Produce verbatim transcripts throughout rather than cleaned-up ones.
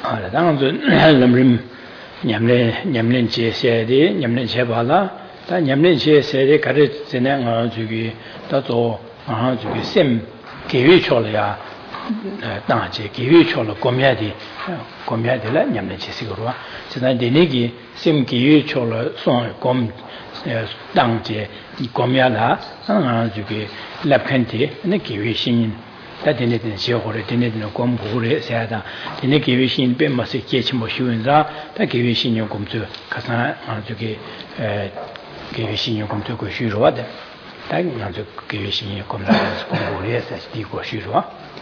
아, 당연히 람림 냠레 냠렌 제세데 냠렌 제발라 다 냠렌 제세데 가르치는 거 저기 다도 아 저기 셈 계획 초려야 당제 계획 초려 고미야디 고미야디라 냠렌 제시고로 지난 데네기 셈 계획 초려 손곰 당제 고미야라 아 저기 랍칸티 네 계획신 다 되네든 지역으로 되네든 공부를 해야 다 되네 계획신 빼면서 계치 뭐 쉬운자 다 계획신 요금도 가서 저기 에 계획신 요금도 그 쉬러와다 다 먼저 계획신 요금을 공부를 해서 이거 쉬러와.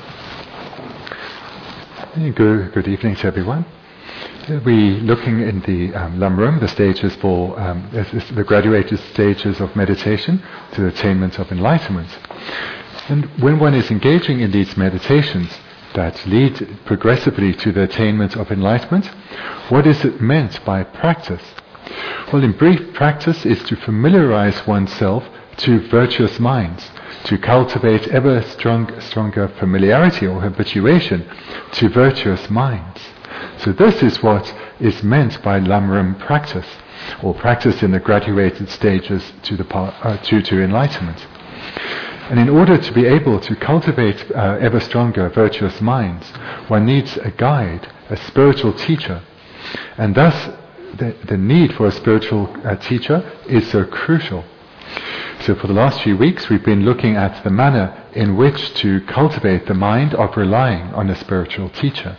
Good, good evening to everyone. We're looking in the um, Lamrim, the stages for um, the graduated stages of meditation to the attainment of enlightenment. And when one is engaging in these meditations that lead progressively to the attainment of enlightenment, what is it meant by practice? Well, in brief, practice is to familiarize oneself to virtuous minds, to cultivate ever strong, stronger familiarity or habituation to virtuous minds. So this is what is meant by Lamrim practice, or practice in the graduated stages to, the, uh, to, to enlightenment. And in order to be able to cultivate uh, ever stronger virtuous minds, one needs a guide, a spiritual teacher. And thus, the, the need for a spiritual uh, teacher is so crucial. So for the last few weeks, we've been looking at the manner in which to cultivate the mind of relying on a spiritual teacher.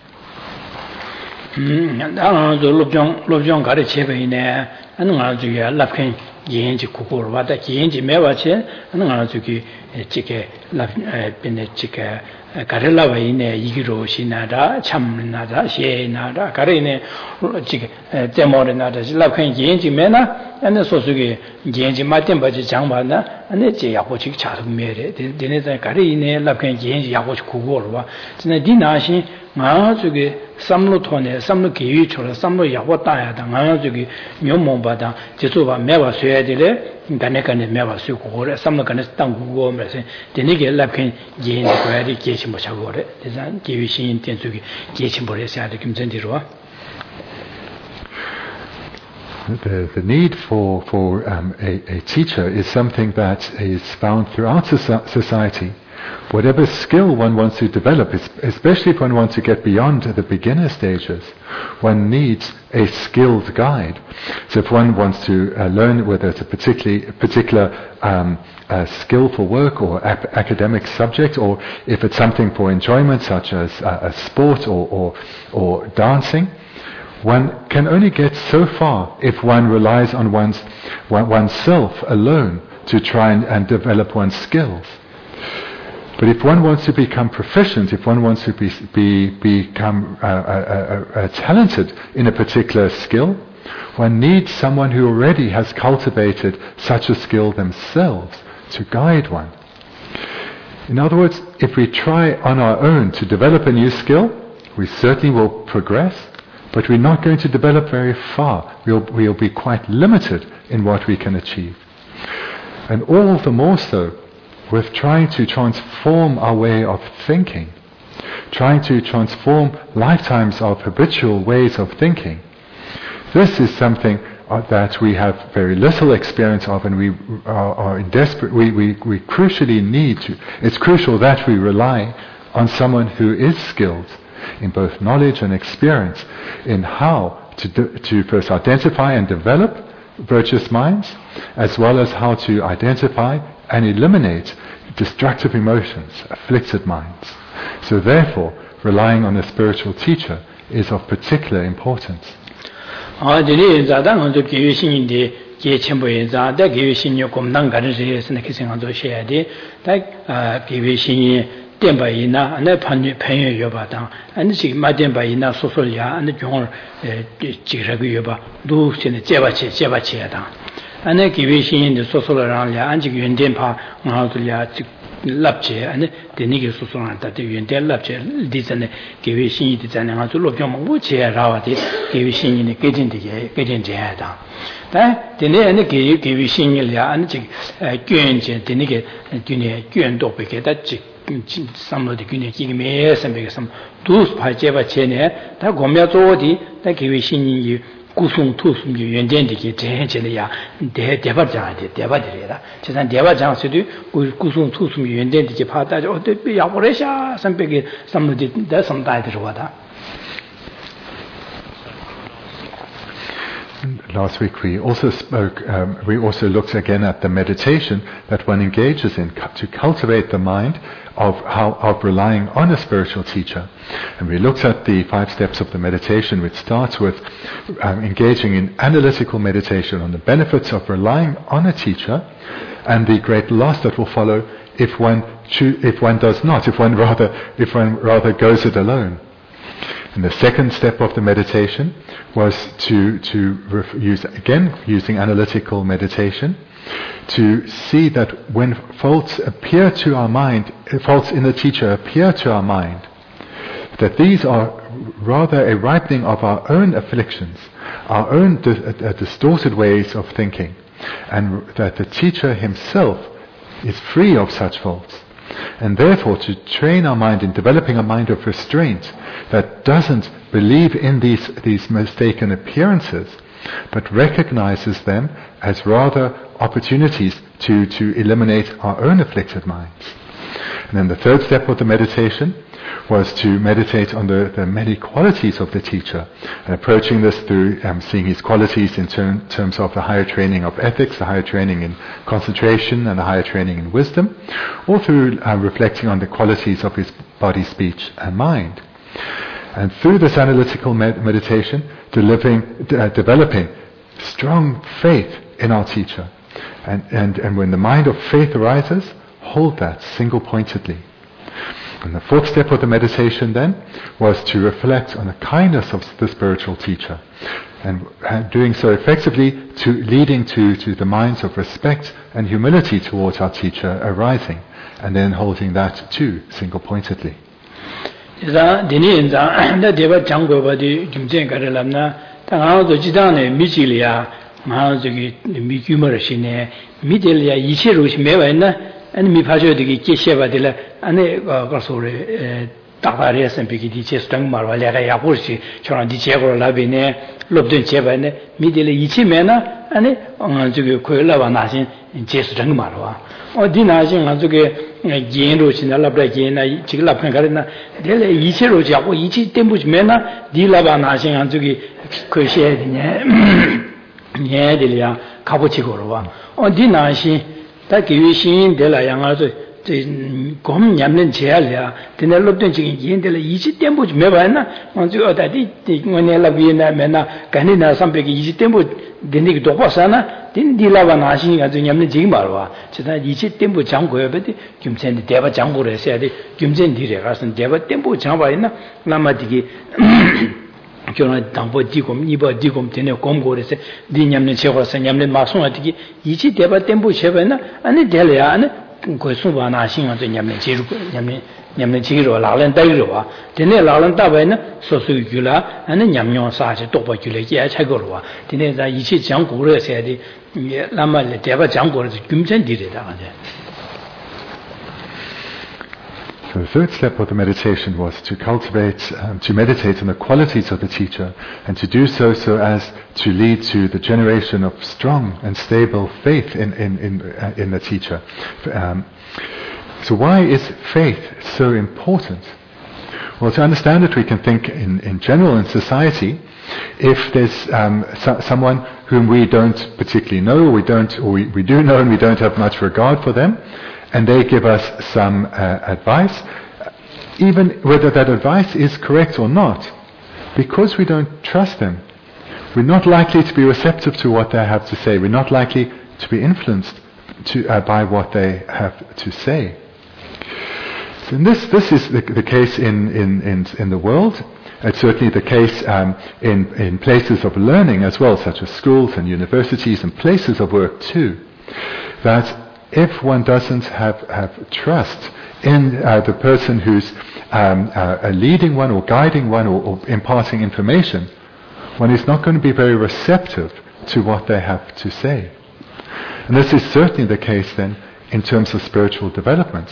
yenji kukuru wada yenji mewa che nga zuki chike la bine chike karela wa ine yigiro shinada chamnada shenada karene chike temore nada la khen yenji mena ane sosugi yenji matemba ji jangba na ane je yago chik chasu mere dene za karene la khen yenji yago kukuru wa sina dinashi nga zuki samlo tone samlo geyu chola samlo yago daya da nga zuki nyomomba da jesuba mewa suya dile gane gane mewa suya kukore samlo gane tang kukuo mrese dene ge labken yen goya di gechimbo chagore desa geyu shin ten zuki gechimbo re siya de kimzen dirwa. The, the need for, for um, a, a teacher is something that is found throughout society. Whatever skill one wants to develop, especially if one wants to get beyond the beginner stages, one needs a skilled guide. So if one wants to uh, learn whether it's a particularly, particular um, uh, skill for work or ap- academic subject, or if it's something for enjoyment such as uh, a sport or, or, or dancing, one can only get so far if one relies on one's, one, oneself alone to try and, and develop one's skills. But if one wants to become proficient, if one wants to be, be, become uh, uh, uh, uh, talented in a particular skill, one needs someone who already has cultivated such a skill themselves to guide one. In other words, if we try on our own to develop a new skill, we certainly will progress, but we're not going to develop very far. We'll, we'll be quite limited in what we can achieve. And all the more so with trying to transform our way of thinking, trying to transform lifetimes of habitual ways of thinking. This is something uh, that we have very little experience of, and we are, are in desperate, we, we, we crucially need to, it's crucial that we rely on someone who is skilled in both knowledge and experience in how to, do, to first identify and develop virtuous minds, as well as how to identify and eliminate destructive emotions, afflicted minds. So therefore, relying on a spiritual teacher is of particular importance. Denpa ina, ane penyo yoba tang, ane chik ma denpa ina sosol ya, ane gyong jigragu yoba, du sene jeba che, jeba che ya tang. Ane kiwi shinyin de sosol rang ya, ane chik yun denpa nga zul ya, chik lap che, ane deni ki sosol rang tate yun den lap che, di zane kiwi shinyin di zane nga zul lo gyong mungu che ya rawa di, kiwi shinyin de gejin di ye, gejin jen ya tang. Deni ane kiwi shinyin ya, ane chik gyun jen, deni ki gyun do peke, da chik samlo de gyne gi me sambe sam dus pa jeba chene da gomya zo di da giwi shin yi kusung tusum yi yunden de ge je je ya de de ba ja de de ba de la je san de ba ja se de kusung tusum yi yunden de ge pa da o de ya bo le sha sambe ge samlo de da sam da de ro da. Last week we also spoke, um, we also looked again at the meditation that one engages in cu- to cultivate the mind of how of relying on a spiritual teacher. And we looked at the five steps of the meditation, which starts with um, engaging in analytical meditation on the benefits of relying on a teacher and the great loss that will follow if one cho- if one does not, if one rather if one rather goes it alone. And the second step of the meditation was to to ref- use again using analytical meditation to see that when faults appear to our mind, faults in the teacher appear to our mind, that these are rather a ripening of our own afflictions, our own di- uh, distorted ways of thinking, and that the teacher himself is free of such faults. And therefore to train our mind in developing a mind of restraint that doesn't believe in these, these mistaken appearances, but recognizes them as rather opportunities to, to eliminate our own afflicted minds. And then the third step of the meditation was to meditate on the, the many qualities of the teacher, and approaching this through um, seeing his qualities in ter- terms of the higher training of ethics, the higher training in concentration, and the higher training in wisdom, or through uh, reflecting on the qualities of his body, speech, and mind. And through this analytical med- meditation, delivering, uh, developing strong faith in our teacher. And, and, and when the mind of faith arises, hold that single-pointedly. And the fourth step of the meditation then was to reflect on the kindness of the spiritual teacher, and uh, doing so effectively to leading to, to the minds of respect and humility towards our teacher arising, and then holding that too single-pointedly. And mi pajo de ke sheba de la ane ga so re ta ga re san pe ki di che stang mar wa le ga ya bo shi chona di che go la be ne lob den che ba ne mi de le yi chi me na ane ang ju ge ko la ba na sin che stang mar wa o di na sin ang ju ge yin ro sin la ba yin na chi la phan ga re na de le yi che ro ja ko yi chi tem bu me na di la ba na sin ang ju ge ko she de ne ne de le ya ka bo chi go ro wa o di na sin 다 기위신 데라 양아서 곰 냠는 제알이야. 근데 롭된 지금 인데라 이십 템포 좀 해봐나. 먼저 어디디 이거네라 비나 메나 간이나 삼백이 이십 템포 된디기 도파사나 딘디라바 나신이 가지고 냠는 지금 말와. 제가 이십 템포 장고야 베디 김센데 대바 장고를 해야 돼. 김센디래 가서 대바 템포 장바이나 남아디기 저는 담보 디곰 이버 디곰 되네 공고에서 디냠네 제거서 냠네 막송하기 이치 대바 템포 쉐베나 아니 될야 아니 고수바 나신은 냠네 제루 냠네 냠네 지로 라는 따이로와 되네 라는 따바이나 소수규라 아니 냠뇽 사지 도바규래 예 차거로와 되네 자 이치 장고를 해야 돼 라마레 대바 장고를 김전디래다 가데. So the third step of the meditation was to cultivate, um, to meditate on the qualities of the teacher, and to do so so as to lead to the generation of strong and stable faith in in in, uh, in the teacher. Um, so why is faith so important? Well, to understand it, we can think in, in general in society. If there's um, so, someone whom we don't particularly know, or we don't, or we, we do know and we don't have much regard for them, and they give us some uh, advice, even whether that advice is correct or not, because we don't trust them, we're not likely to be receptive to what they have to say. We're not likely to be influenced to, uh, by what they have to say. So this this is the, the case in, in, in, in the world. It's certainly the case um, in, in places of learning as well, such as schools and universities and places of work too, that if one doesn't have, have trust in uh, the person who's um, uh, leading one or guiding one or, or imparting information, one is not going to be very receptive to what they have to say. And this is certainly the case then in terms of spiritual development.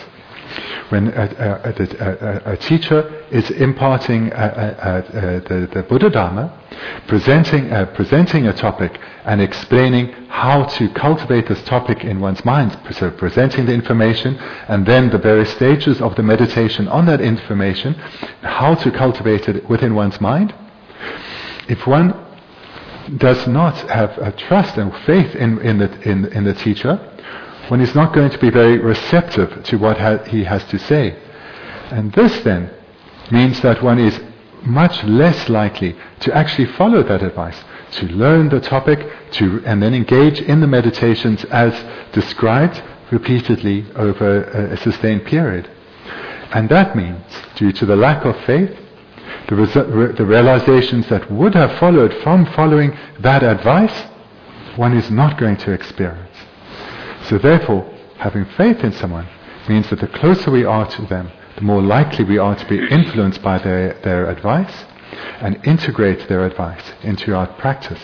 When a, a, a, a teacher is imparting a, a, a, the, the Buddha Dharma, presenting, uh, presenting a topic and explaining how to cultivate this topic in one's mind, so presenting the information and then the various stages of the meditation on that information, how to cultivate it within one's mind. If one does not have a trust and faith in, in, the, in, in the teacher, one is not going to be very receptive to what ha- he has to say. And this then means that one is much less likely to actually follow that advice, to learn the topic, to and then engage in the meditations as described repeatedly over a, a sustained period. And that means, due to the lack of faith, the, resu- the realizations that would have followed from following that advice, one is not going to experience. So therefore, having faith in someone means that the closer we are to them, the more likely we are to be influenced by their, their advice and integrate their advice into our practice.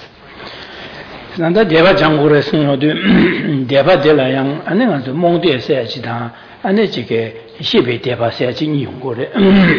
nanda deva jangure sino de deva de la yang ane nga zo mong de se chi da ane chi ke shibe deva se chi ni yong gore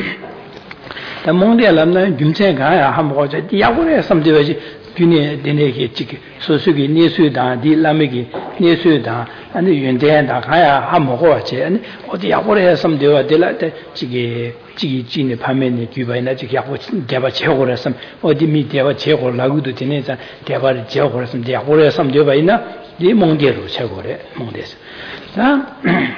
da mong de lam na gyum che ga ya ha mo je ya gore sam de ji gyune de ne ke chi ke so su gi ne su da di lam gi ne su da ane yuen de da ga ya ha mo go che ane o de ya gore sam de wa de la de chi ge chi chi ne pa me ne gyu ba na chi ya go deva che gore sam o di mi deva che go la gu do de ne za deva che gore sam de ya gore sam de ba ina di mong de ro che gore mong de da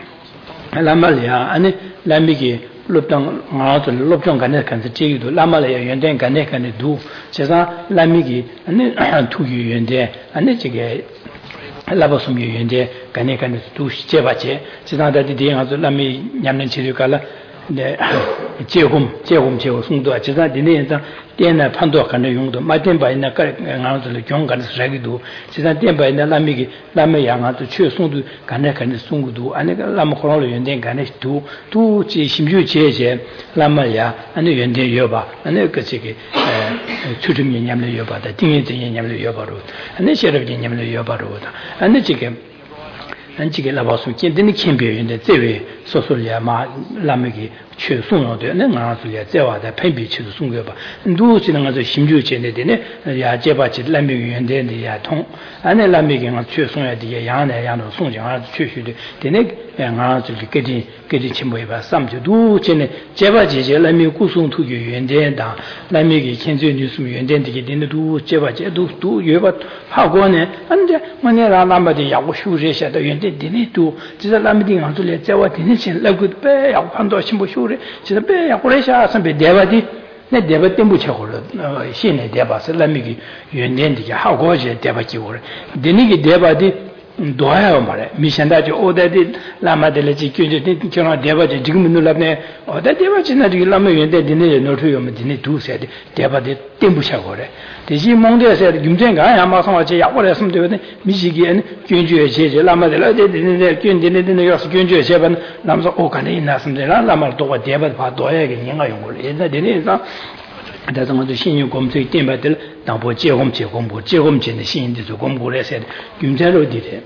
la ma ya ane la mi gi loptang nga zo loptang kan ne kan ji du la ma la yuan den kan ne kan ne du che sa la mi gi ane tu yu yuan de ane ji ge la ba sum yu yuan de kan ne kan du che ba che che sa da di de nga zo la mi nyam ne chi ru ka la de je hum je hum je sung do che sa de ne sa den na pan do kan ne yong do ma den ba na ka nga zo le gyong kan sa gi du che sa den ba na la mi gi la me yang nga zo che sung du kan ne kan sung du ane la ma kholo le yuan den kan ne du du ji sim ju che che la ma ya ane yuan den yo ba ane ka che ge chu chu mi nyam le yo ba da ding yin yin nyam le yo ba ro ane she re ji nyam le yo ba ro da ane che ge ane che ge la ba su kin den kin bi yuan de ze we so so ya ma la me gi che sung yo de ane nga su ya ze wa da pen bi che sung yo ba du ji nga zo sim ju che ne de ne ya je ba chi la me yuan de de ya tong ane la me gi nga che sung ya de ya yang ne yang no sung jang a che shu de de ne nga zo ge ge ge ji qin bo ba sam ju du che ne je ba ji je la me gu sung tu yu yuan de da la me gi qian zui ni su yuan de de de ne du je ba je du du yue ba pa guo ne an de ma ne la la ma de ya gu shu je xia de yuan de de ne du ji de la me de nga zo le je wa de ne qian la gu be ya pan do xin bo shu re ji de be ya gu le xia san be de ba di ne de ba den bu che ho le xin ne de ba se la me gi yuan de de ya ha guo je de ba ji wo re de ne gi de ba di doya mare mi shanda jo oda de lama de le ji kyu de chona deba de jigmu nu labne oda deba china de lama yen de ne no thu yom de ne du se de deba de tembu cha gore de ji mong de se yumjen ga ya ma sa che ya wo le sum de ne mi ji ge ne kyun ju che che lama de la de ne kyun de ne de ne yo kyun ju che ban lam so o kan ne na sum de la lama do wa deba ba doya ge ning ga yong le de de ne sa da zong de xin yu gom zui den ba de dang bo jie gom jie gom bo jie gom jin de xin de zu gom bo le se yum zai ro di de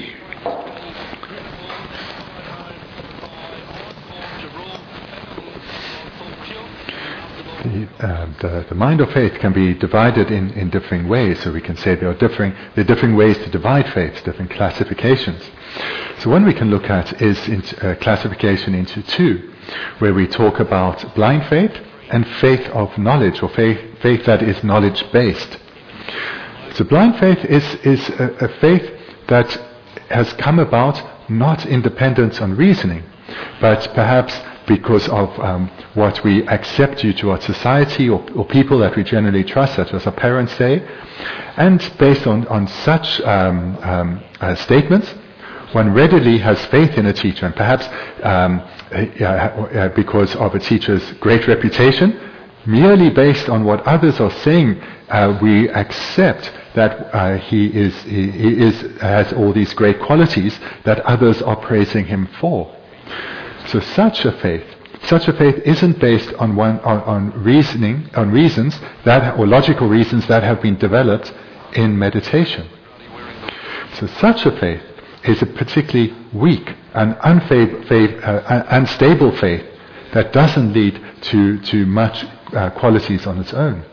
The, uh, the, the mind of faith can be divided in, in differing ways, so we can say there are differing there are differing ways to divide faith, different classifications. So one we can look at is in, uh, classification into two, where we talk about blind faith and faith of knowledge, or faith, faith that is knowledge-based. So blind faith is, is a, a faith that has come about not independent on reasoning, but perhaps because of um, what we accept due to our society or, or people that we generally trust, such as our parents say, and based on, on such um, um, uh, statements, one readily has faith in a teacher, and perhaps um, uh, uh, because of a teacher's great reputation, merely based on what others are saying, uh, we accept that uh, he is he, he is has all these great qualities that others are praising him for. So such a faith, such a faith isn't based on one on, on reasoning, on reasons that or logical reasons that have been developed in meditation. So such a faith is a particularly weak and unfa- fa- uh, unstable faith that doesn't lead to, to much uh, qualities on its own.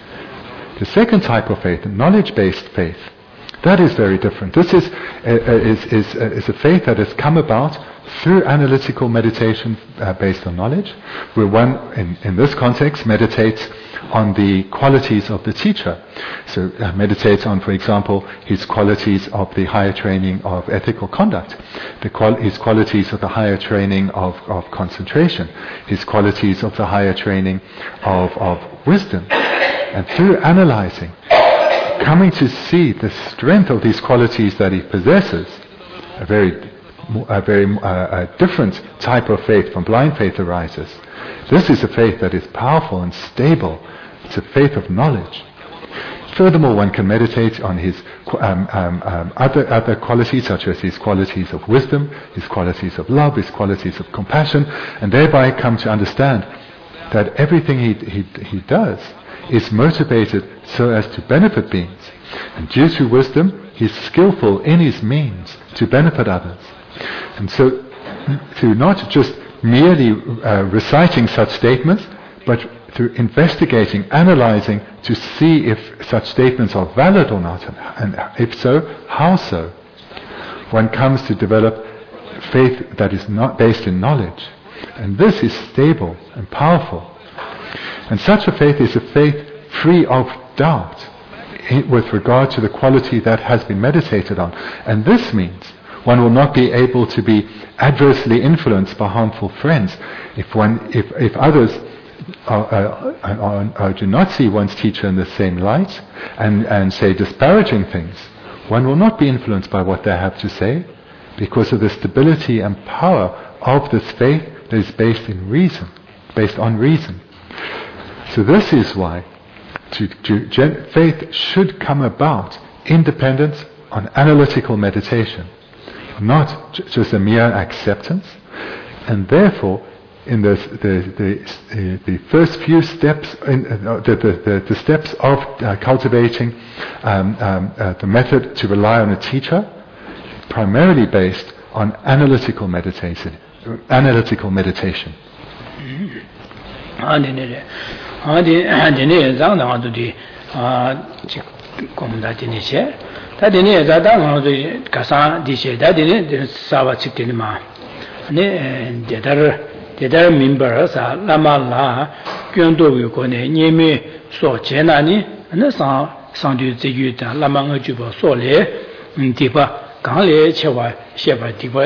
The second type of faith, knowledge-based faith, that is very different. This is, uh, is, is, uh, is a faith that has come about through analytical meditation uh, based on knowledge, where one, in, in this context, meditates on the qualities of the teacher. So uh, meditates on, for example, his qualities of the higher training of ethical conduct, the qual- his qualities of the higher training of, of concentration, his qualities of the higher training of, of wisdom. And through analyzing, coming to see the strength of these qualities that he possesses, a very a very uh, a different type of faith from blind faith arises. This is a faith that is powerful and stable. It's a faith of knowledge. Furthermore, one can meditate on his um, um, um, other other qualities, such as his qualities of wisdom, his qualities of love, his qualities of compassion, and thereby come to understand that everything he he, he does is motivated so as to benefit beings. And due to wisdom, he's skillful in his means to benefit others. And so, through not just merely uh, reciting such statements, but through investigating, analyzing to see if such statements are valid or not, and, and if so, how so, one comes to develop faith that is not based in knowledge. And this is stable and powerful. And such a faith is a faith free of doubt with regard to the quality that has been meditated on. And this means one will not be able to be adversely influenced by harmful friends. If one, if, if others are, are, are, are, do not see one's teacher in the same light and, and say disparaging things, one will not be influenced by what they have to say because of the stability and power of this faith that is based in reason, based on reason. So this is why to, to gen- faith should come about independent on analytical meditation, not j- just a mere acceptance. And therefore, in the the the, the first few steps, in, uh, the, the the steps of uh, cultivating um, um, uh, the method to rely on a teacher, primarily based on analytical meditation, analytical meditation. ādi dīne zāng dā ngā tu dī gōm dā dīne xē dā dīne dā dā ngā tu kāsāng dī xē dā dīne sāwa chik dīne mā dēdār mīmbar sā lāma lā gyōndō wī kō nē nye mē sō chē nā nī sāng dū dzē yu dā lāma ngā jū bā sō lē dīpa kāng lē chē wā xē bā dīpa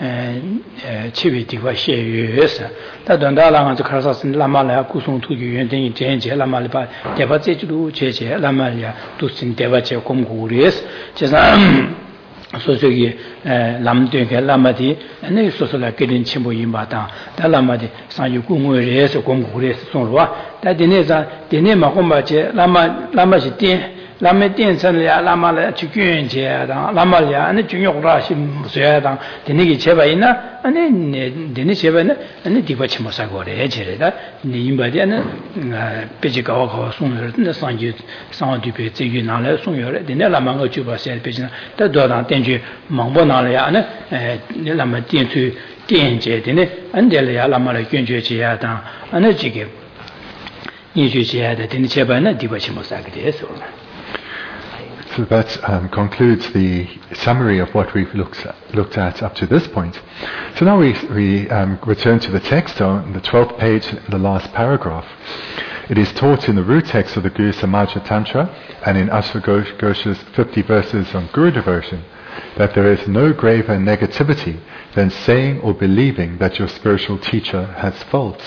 chibi dikwa xie yu sa ta don da la nga khar sa sin la ma la ku song tu yu yuan den jen je la ma le ba de ba zhe ju che che la ma ya tu sin de ba che gong gu res che sa so so yi lam de ge la ma di ne so so la ge den chen bo yin ba da da la ma di sa yu gu ngo re se gong gu res song lo da de ne za de ne ma gong ba che la ma la ma shi dian lāma dian san liya lāma liya chī gyuñ jē dāng lāma liya ane chūnyok rā shī mūsuyā dāng dīni kī chē bā yī na ane dīni chē bā yī na ane dīpa chī mūsā gō rē chē rē dā yīmbā dī ane pēchī kāwā kāwā sōng yō rē sāng yū sāng dī pē tsī yū nā liya sōng yō rē dīni lāma ngā chū bā sē pēchī na dā dō dāng dian chū māng bō nā liya ane lāma dian chū dian jē dīni ane dē liya lāma liya gyuñ chū chē yā dāng ane chī kī yī chū chē yā dā dīni chē bā yī na dīpa chī mūsā gā rē sō rē. So that um, concludes the summary of what we've looked at, looked at up to this point. So now we, we um, return to the text on the twelfth page, the last paragraph. It is taught in the root text of the Guru Samaja Tantra and in Ashwagosha's fifty verses on Guru devotion that there is no graver negativity than saying or believing that your spiritual teacher has faults.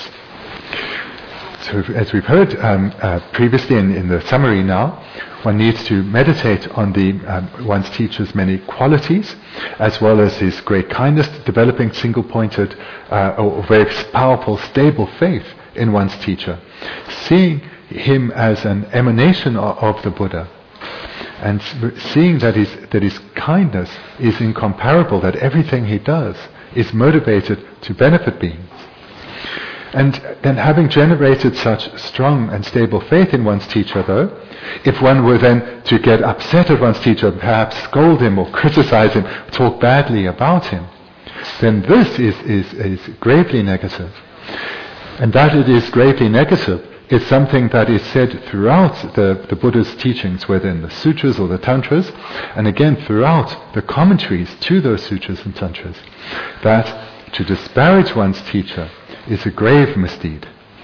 So as we've heard um, uh, previously in, in the summary now, one needs to meditate on the um, one's teacher's many qualities, as well as his great kindness, developing single-pointed uh, or very powerful, stable faith in one's teacher, seeing him as an emanation of, of the Buddha, and seeing that his that his kindness is incomparable, that everything he does is motivated to benefit beings. And then having generated such strong and stable faith in one's teacher, though, if one were then to get upset at one's teacher, perhaps scold him or criticize him, talk badly about him, then this is, is, is gravely negative. And that it is gravely negative is something that is said throughout the, the Buddha's teachings, whether in the sutras or the tantras, and again throughout the commentaries to those sutras and tantras, that to disparage one's teacher is a grave misdeed.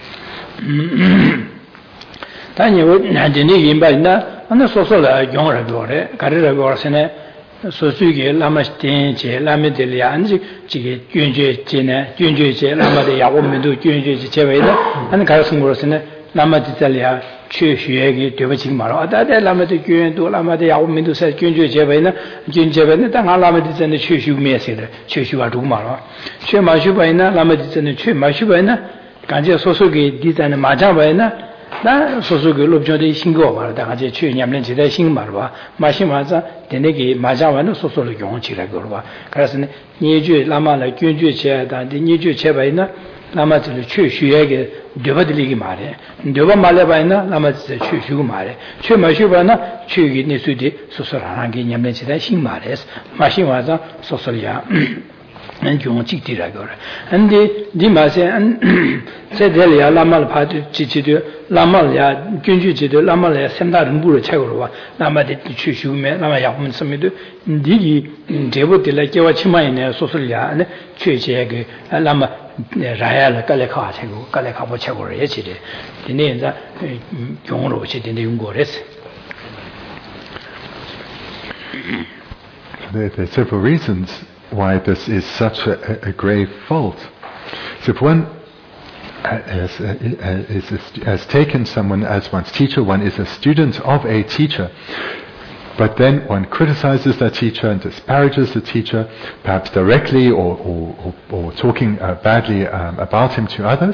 Lama Titalia, Chushegi, Duvaching Maro, that Lama de Gun, do Lama de Yawindo says Junju Jevena, Junjevena, Lamatis and the Chushu Messi, Chushu Adumaro. Chemashubaina, Lamatis and the Chemashubaina, Kanja Sosugi, Dit and Majavaina, that Sosugi Lubjodi Shingo, the Haji Yamlin Shingmarva, Mashimaza, Denegi, Majavano, Sosolo Chiragorva, Krasen, Niju, Lama, like Junju Chair, and the Niju Chevaina. Lama to the church, you get Devadligi Mare, Deva Malabaina, Lama to the church, you Mare, Chumashubana, Chugi Nisudi, Sosarangi, Yamlin Mares, Mashimaza, Sosalia, and Junchi Tiragor. And the Dimase and Sedelia, Lamal Patu Chichidu, Lamalia, Junju, Lamalia, Sendarburu Chagova, Lama de Chushume, Lama Yaman Samidu, Digi, Devotilla, Kewachima, Sosalia, and Church, Lama. Raya Kaleka, Kaleka Chagor, yesterday. The names are Jongro, which in the Ungores. There are several reasons why this is such a, a grave fault. So if one has, has, has taken someone as one's teacher, one is a student of a teacher, but then one criticizes that teacher and disparages the teacher, perhaps directly or, or, or, or talking uh, badly um, about him to others,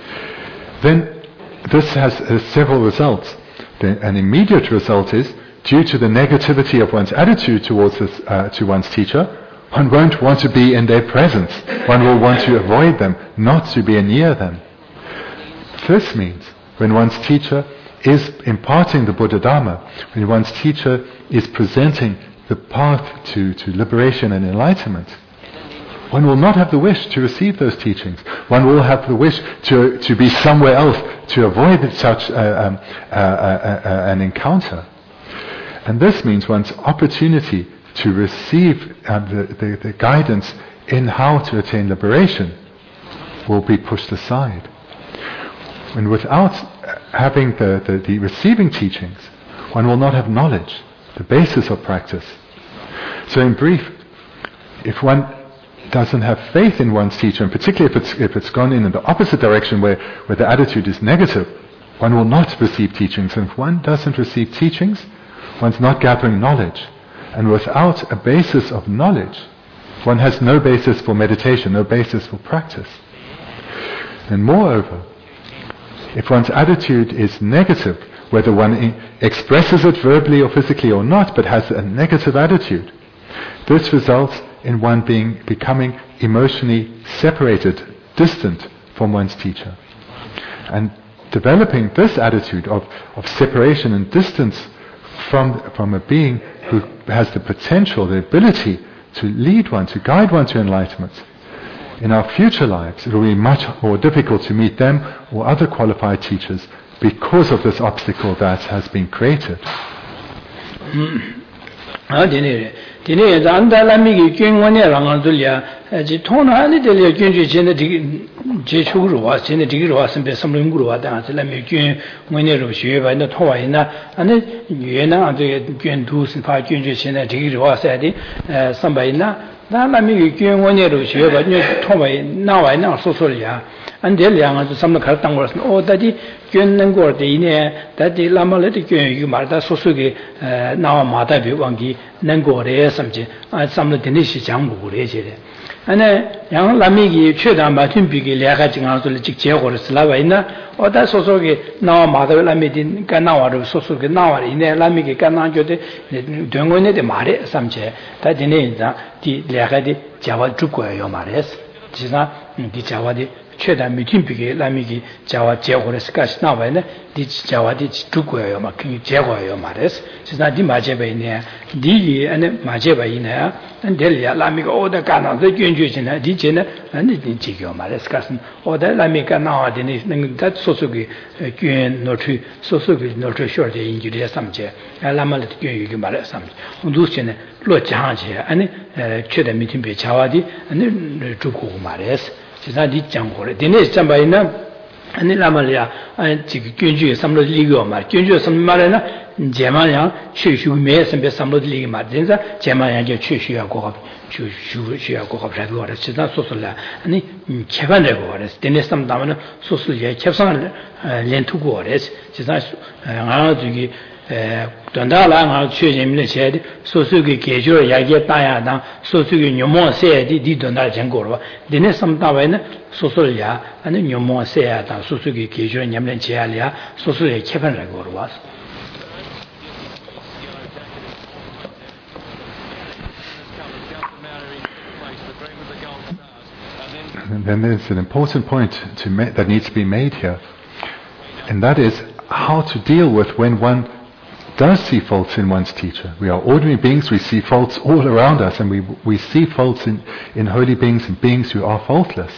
then this has, has several results. The, an immediate result is, due to the negativity of one's attitude towards this, uh, to one's teacher, one won't want to be in their presence. One will want to avoid them, not to be near them. This means when one's teacher is imparting the Buddha Dharma, when one's teacher is presenting the path to, to liberation and enlightenment, one will not have the wish to receive those teachings. One will have the wish to, to be somewhere else, to avoid such uh, um, uh, uh, uh, an encounter. And this means one's opportunity to receive uh, the, the, the guidance in how to attain liberation will be pushed aside. And without having the, the, the receiving teachings, one will not have knowledge, the basis of practice. So in brief, if one doesn't have faith in one's teacher, and particularly if it's, if it's gone in, in the opposite direction where, where the attitude is negative, one will not receive teachings. And if one doesn't receive teachings, one's not gathering knowledge. And without a basis of knowledge, one has no basis for meditation, no basis for practice. And moreover, if one's attitude is negative, whether one I- expresses it verbally or physically or not, but has a negative attitude, this results in one being becoming emotionally separated, distant from one's teacher. And developing this attitude of, of separation and distance from, from a being who has the potential, the ability to lead one, to guide one to enlightenment, in our future lives it will be much more difficult to meet them or other qualified teachers because of this obstacle that has been created. Dine anda lamigi gyungwane rangadulya ji thona ani de gyunju jene di je chugru wa jene di ro asen be samlung guru wa da lamigi gyungwane ro shue ba na thowa ina ani yena ande gyun du sin fa gyunju jene di ro sa di samba ina da lamigi gyungwane ro shue ba ni thowa na wa na so so ya ande liang az samna khar tang wa o da di gyun nang go de ine da di lama le de gyun yu ma da so so ge na wa ma da bi wang gi nang go re samje a samla de ni shi jang bu le je de ane yang lami gi chue da ma tin bi ge le ga jing ang so le jik je go re sla ba ina o da so so ge na wa ma da lami din ka na wa ro so so ge na wa ine lami ge ka na jo de dong go ne de ma re samje da de ne da di le ga de ja wa ju go yo ma re ji sa di ja wa de 최다 미팅비게 라미기 자와 제고를 스카시 나와네 디 자와디 두고요 막 제고요 말레스 진짜 디 마제베네 디 안에 마제베네 안델야 라미가 오다 가나서 견주지나 디 제네 아니 디 지겨 말레스 가슨 오다 라미가 나와디니 능 소소기 견 노트 소소기 노트 쇼르데 인지리야 삼제 라말레 견유기 말레 삼제 운두스네 로장제 아니 최다 미팅비 자와디 아니 두고 말레스 진짜 디 장고래 디네 잠바이나 아니 라말이야 아니 지금 견주에 삼로 리고 말 견주에 삼 말에나 제마야 쉬쉬메 선배 삼로 리고 말 진짜 제마야 저 쉬쉬하고 쉬쉬하고 갑자기 와서 진짜 소설라 아니 개반되고 그래서 디네 삼 다음에 소설에 캡상 렌투고 그래서 진짜 아 저기 에 돈다랑 최재민의 제디 소수기 계절 이야기 따야다 소수기 녀모세디 디돈다 전거로 디네 삼다에는 소설이야 아니 녀모세야다 소수기 계절 냠는 제알이야 소설의 개판을 거로 와서 And then there's an important point to ma- that needs to be made here, and that is how to deal with when one does see faults in one's teacher. We are ordinary beings, we see faults all around us, and we, we see faults in, in holy beings and beings who are faultless.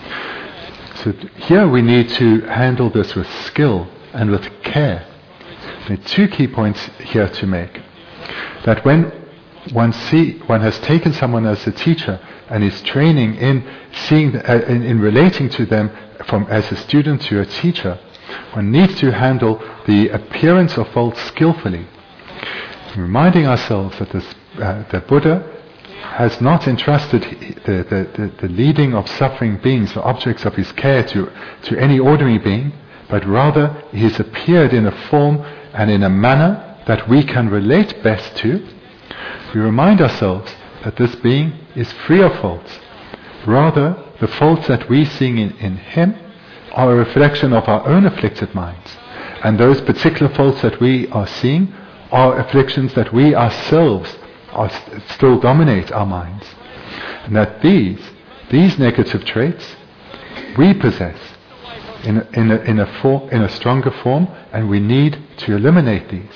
So here we need to handle this with skill and with care. There are two key points here to make. That when one see one has taken someone as a teacher and is training in seeing the, uh, in, in relating to them from as a student to a teacher, one needs to handle the appearance of faults skillfully, reminding ourselves that this, uh, the Buddha has not entrusted the, the, the, the leading of suffering beings, the objects of his care, to, to any ordinary being, but rather he has appeared in a form and in a manner that we can relate best to. We remind ourselves that this being is free of faults. Rather, the faults that we see in, in him are a reflection of our own afflicted minds. And those particular faults that we are seeing are afflictions that we ourselves are st- still dominate our minds. And that these, these negative traits, we possess in a, in a, in a, for, in a stronger form, and we need to eliminate these.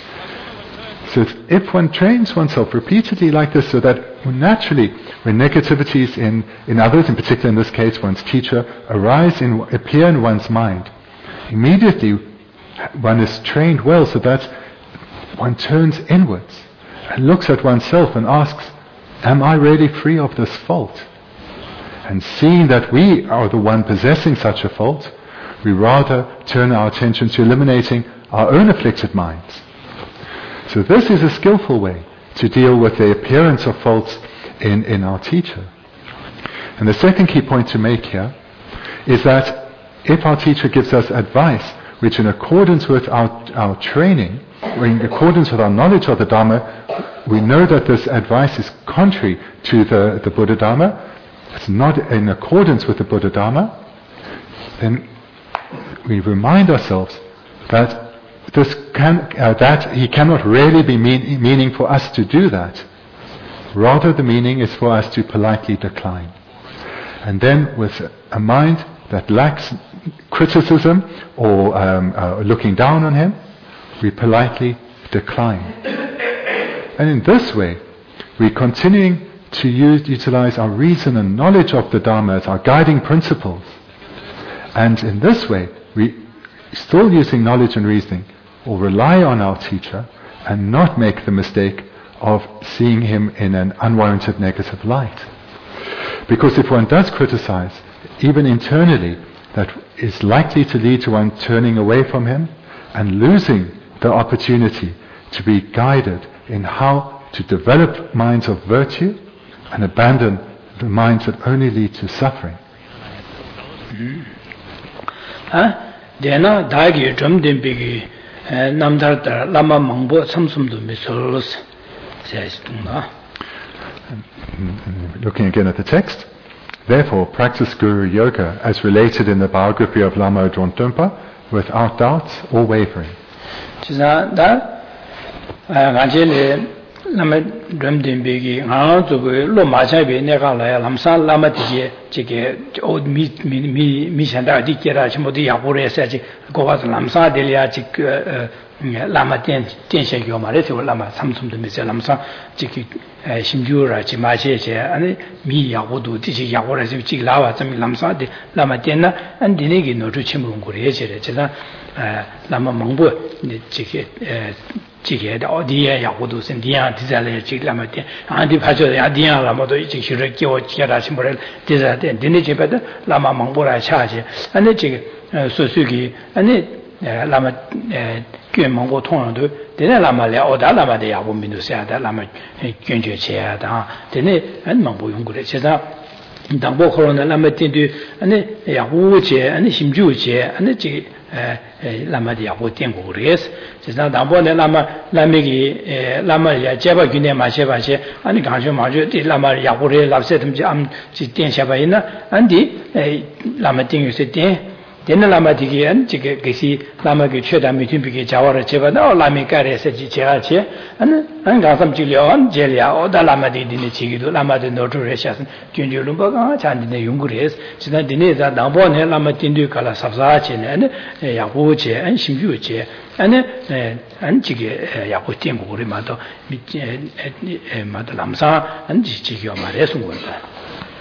So if one trains oneself repeatedly like this, so that naturally, when negativities in, in others, in particular in this case one's teacher, arise in, appear in one's mind, immediately one is trained well so that one turns inwards and looks at oneself and asks, am I really free of this fault? And seeing that we are the one possessing such a fault, we rather turn our attention to eliminating our own afflicted minds. So this is a skillful way to deal with the appearance of faults in, in our teacher. And the second key point to make here is that if our teacher gives us advice which in accordance with our, our training, or in accordance with our knowledge of the Dharma, we know that this advice is contrary to the, the Buddha Dharma, it's not in accordance with the Buddha Dharma, then we remind ourselves that This can, uh, that he cannot really be mean, meaning for us to do that. Rather, the meaning is for us to politely decline. And then, with a mind that lacks criticism or um, uh, looking down on him, we politely decline. And in this way, we're continuing to use, utilize our reason and knowledge of the Dharma as our guiding principles. And in this way, we still using knowledge and reasoning, or rely on our teacher and not make the mistake of seeing him in an unwarranted negative light. Because if one does criticize, even internally, that is likely to lead to one turning away from him and losing the opportunity to be guided in how to develop minds of virtue and abandon the minds that only lead to suffering. Dena dagi drum dimbigi namdar lama mangbo samsumdu misolos says Looking again at the text, therefore practice Guru Yoga as related in the biography of Lama Ajahn Tumpa without doubt or wavering. Chisa da ngajele lama ramdin begi nga zu bu lo ma cha be ne ga la ya lam sa lama di je ji ge o mi mi mi mi shan da di ge ra chi mo di ya bo re sa ji go ba lam sa de ya ji lama dian dian xie yo ma le ti lama sam sum de me se lam sa ji ge 심 ju ra ji ma xie xie an mi ya bo du di ji ya bo ra ji ji la wa zhen lam sa de lama dian na an di ne ge no zu qim rong gu re ji de ji da lama meng bu ji ge ji ge da o di ya ya bo du sen di ya di za le ji lama dian an di pa zhe ya di ya lama do ji xi re ge wo ji ra xin bo re di za de di ne ji ba de lama meng bu ra cha ji an ne ji ge su su ge an ne lama gyön mongbo 통도 되네 라마래 오다 라마데 야보 민도세다 라마 gyönje che다 되네 안 mongbo 용구래 제가 당보 코로나 라마 띵도 아니 야보제 아니 심주제 아니 지 라마데 야보 띵고 그래서 제가 당보네 라마 라미기 라마야 제바 gy네 마셰바셰 아니 강조 마조 디 라마 야보레 랍세듬지 암지 띵샤바이나 안디 라마 띵유세 띵 Then lama digian, jige gesi lama ge cheda mitin bige jawara cheba na lama kare se ji chega che an an ga sam ji lian je lia o da lama di ni chi gi lama de no tu re sha gyun ju lu ba ga chan de yung gu res jina de ne za dang bo ne lama tin du kala sa sa che ne ya bu che an sim ju che an an jige ya bu tin gu ri ma do mi ma da lam sa an ji ji yo ma re su gu da.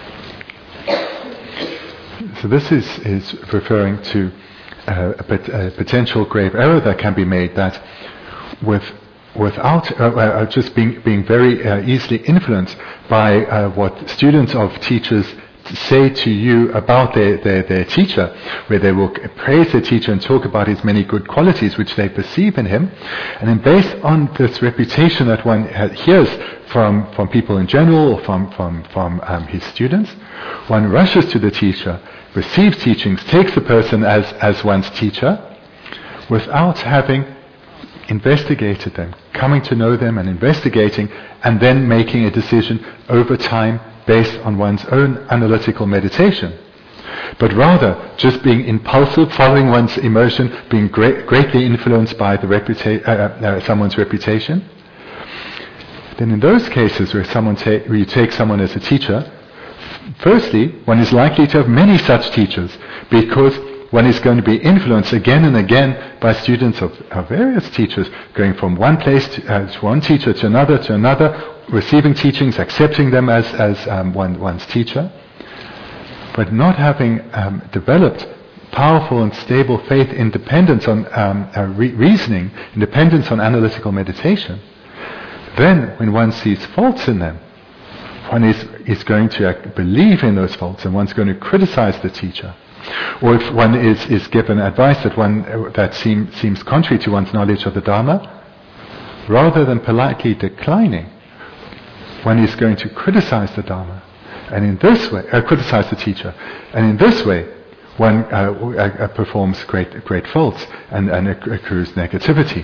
So this is, is referring to uh, a, pot- a potential grave error that can be made, that with, without uh, uh, just being, being very uh, easily influenced by uh, what students of teachers say to you about their, their, their teacher, where they will praise their teacher and talk about his many good qualities which they perceive in him, and then based on this reputation that one hears from, from people in general or from, from, from um, his students, one rushes to the teacher, receives teachings, takes the person as, as one's teacher, without having investigated them, coming to know them and investigating, and then making a decision over time based on one's own analytical meditation. But rather, just being impulsive, following one's emotion, being great, greatly influenced by the reputa- uh, uh, someone's reputation. Then in those cases where, someone ta- where you take someone as a teacher, firstly, one is likely to have many such teachers, because one is going to be influenced again and again by students of, of various teachers, going from one place to, uh, to one teacher to another to another, receiving teachings, accepting them as, as um, one, one's teacher, but not having um, developed powerful and stable faith in dependence on um, uh, re- reasoning, in dependence on analytical meditation. Then, when one sees faults in them, one is, is going to believe in those faults, and one's going to criticize the teacher. Or if one is, is given advice that one uh, that seem, seems contrary to one's knowledge of the Dharma, rather than politely declining, one is going to criticize the Dharma, and in this way, uh, criticize the teacher, and in this way, one uh, uh, performs great great faults and, and accrues negativity.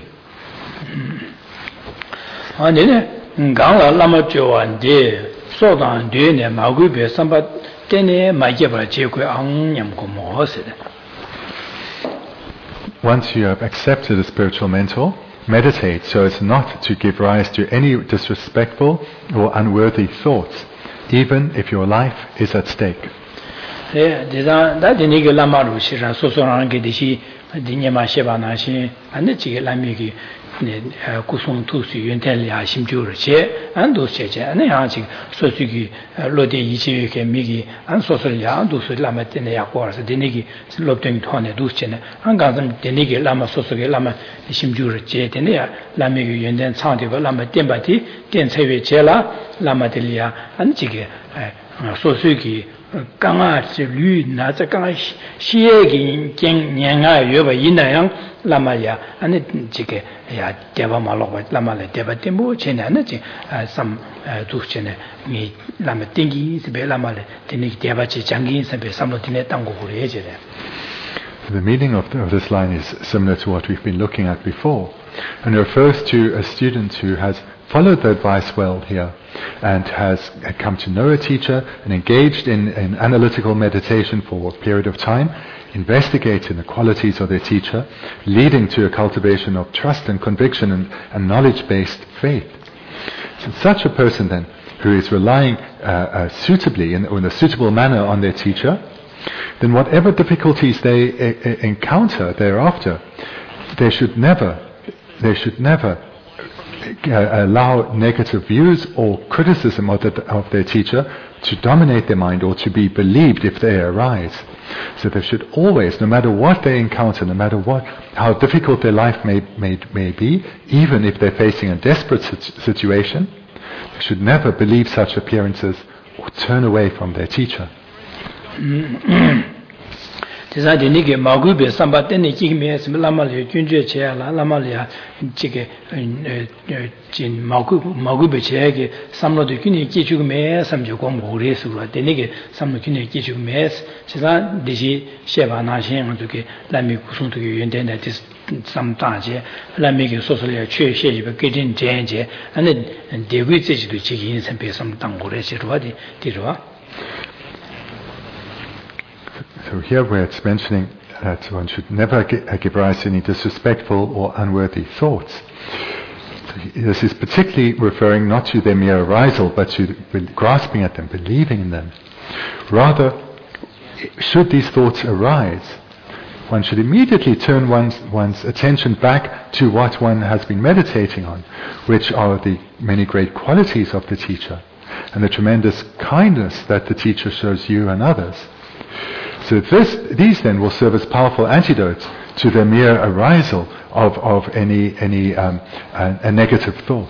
Once you have accepted a spiritual mentor, meditate so as not to give rise to any disrespectful or unworthy thoughts, even if your life is at stake. kusung tu su yun ten liya sim ju ru che an du che che an yang chi so su gi lo de yi chi yu ke mi gi an so su liya an du su lama ten ya kwa sa de ni gi lo ten thon ne du che ne an ga sam de ni gi lama so su gi lama sim ju ru che de ne ya lama gi yun ten chang de ba lama ten ba ti ten che we che la lama de liya an chi ge so su gi 강아 류 나자 강아 시에긴 갱 냥아 여바 이나양 라마야 아니 지게 야 대바 말로 라마레 대바 tembo 체나네 지삼 두체네 미 라마 땡기 스베 라마레 데니 대바치 장긴 스베 삼로티네 땅고 그래제래. The meaning of, the, of this line is similar to what we've been looking at before, and it refers to a student who has followed the advice well here and has come to know a teacher and engaged in, in analytical meditation for a period of time, investigating the qualities of their teacher, leading to a cultivation of trust and conviction and, and knowledge-based faith. So such a person then, who is relying uh, uh, suitably in, in a suitable manner on their teacher, then whatever difficulties they uh, encounter thereafter, they should never, they should never uh, allow negative views or criticism of, the, of their teacher to dominate their mind or to be believed if they arise. So they should always, no matter what they encounter, no matter what, how difficult their life may, may, may be, even if they're facing a desperate situation, they should never believe such appearances or turn away from their teacher. Tisa dini ke magube samba teni jigme sim lama le junje che la lama le jige jin magu magube che ke samlo de kini ji chu me sam ju gong mo re su la dini ke samlo kini ji chu me tisa diji she ba na shin de ke la mi ku sung de yuan den de sam da je la mi ke so so le che she ji be ge jin jian je ane de gui zhi ji de ji yin san be sam dang go re ji ro de de ro. So here where it's mentioning that one should never give rise to any disrespectful or unworthy thoughts. So this is particularly referring not to their mere arisal, but to grasping at them, believing in them. Rather, should these thoughts arise, one should immediately turn one's, one's attention back to what one has been meditating on, which are the many great qualities of the teacher, and the tremendous kindness that the teacher shows you and others. So this, these then will serve as powerful antidotes to the mere arisal of, of any, any um, uh, uh, negative thoughts.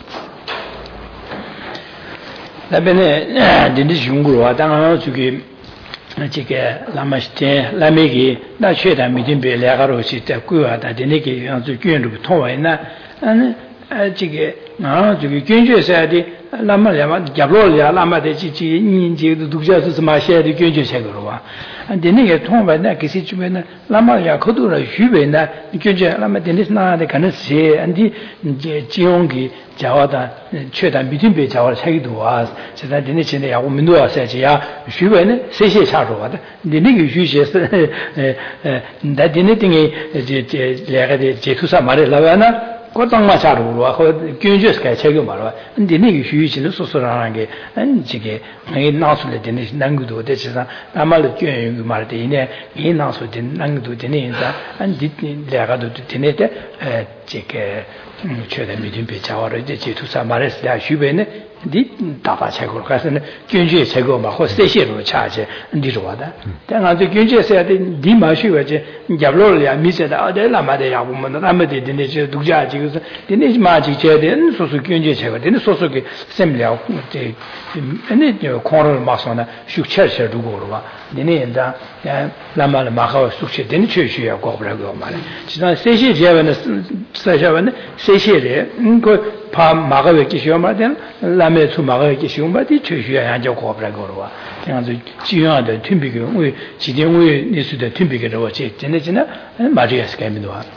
lama lama gyablo ya lama de chi chi yin ji du ja su ma she de gyön je che ge ro wa de ne ge thong ba na ke si chu na lama ya kho du ra yu be na gyön je lama de ne na de kan se an di je ji yong gi ja wa da che da mi tin be ja wa cha gi du wa se da de ne chen de ya wo min du ya se ji ya yu be ne se she cha ro wa da de ne ge yu she se eh eh da de ne ting ge je le ga de je tu sa ma re la wa na ko tang ma cha ru wa ko gyön je ska che ge ma ro de ne ge yu shi ne so so ra ge an ji ge ngai na su le de ne nang gu do de chi sa na ma le gyön yu ma de ne ge na su de nang du de ne da an di le ga do de ne de eh ji ge che de mi din be cha wa de je tu sa ma re sa shu be ne di da ba che ko ka se ne gyön je che go ma ho se she ro cha che di ro da de nga de gyön je se de di ma shu we je ya lo le ya mi se da de la ma de ya bu mo na ma de de ne je du ja ji ge de ne ma ji che de so so gyön je che go de ne so so ge sem liao de ne de ko ro ma so na shu che che du go ro ba de ne da la ma le ma ga su che de ne che shu ya go bra go ma le ji na se she je ne se she ne se she de ko pa ma ga we ki shu ma de la me su ma ga ki shu ma de che shu ya ja go bra go ro ba这样子基本上的特别个为几点为历史的特别个我这真的真的马这也是改变的话。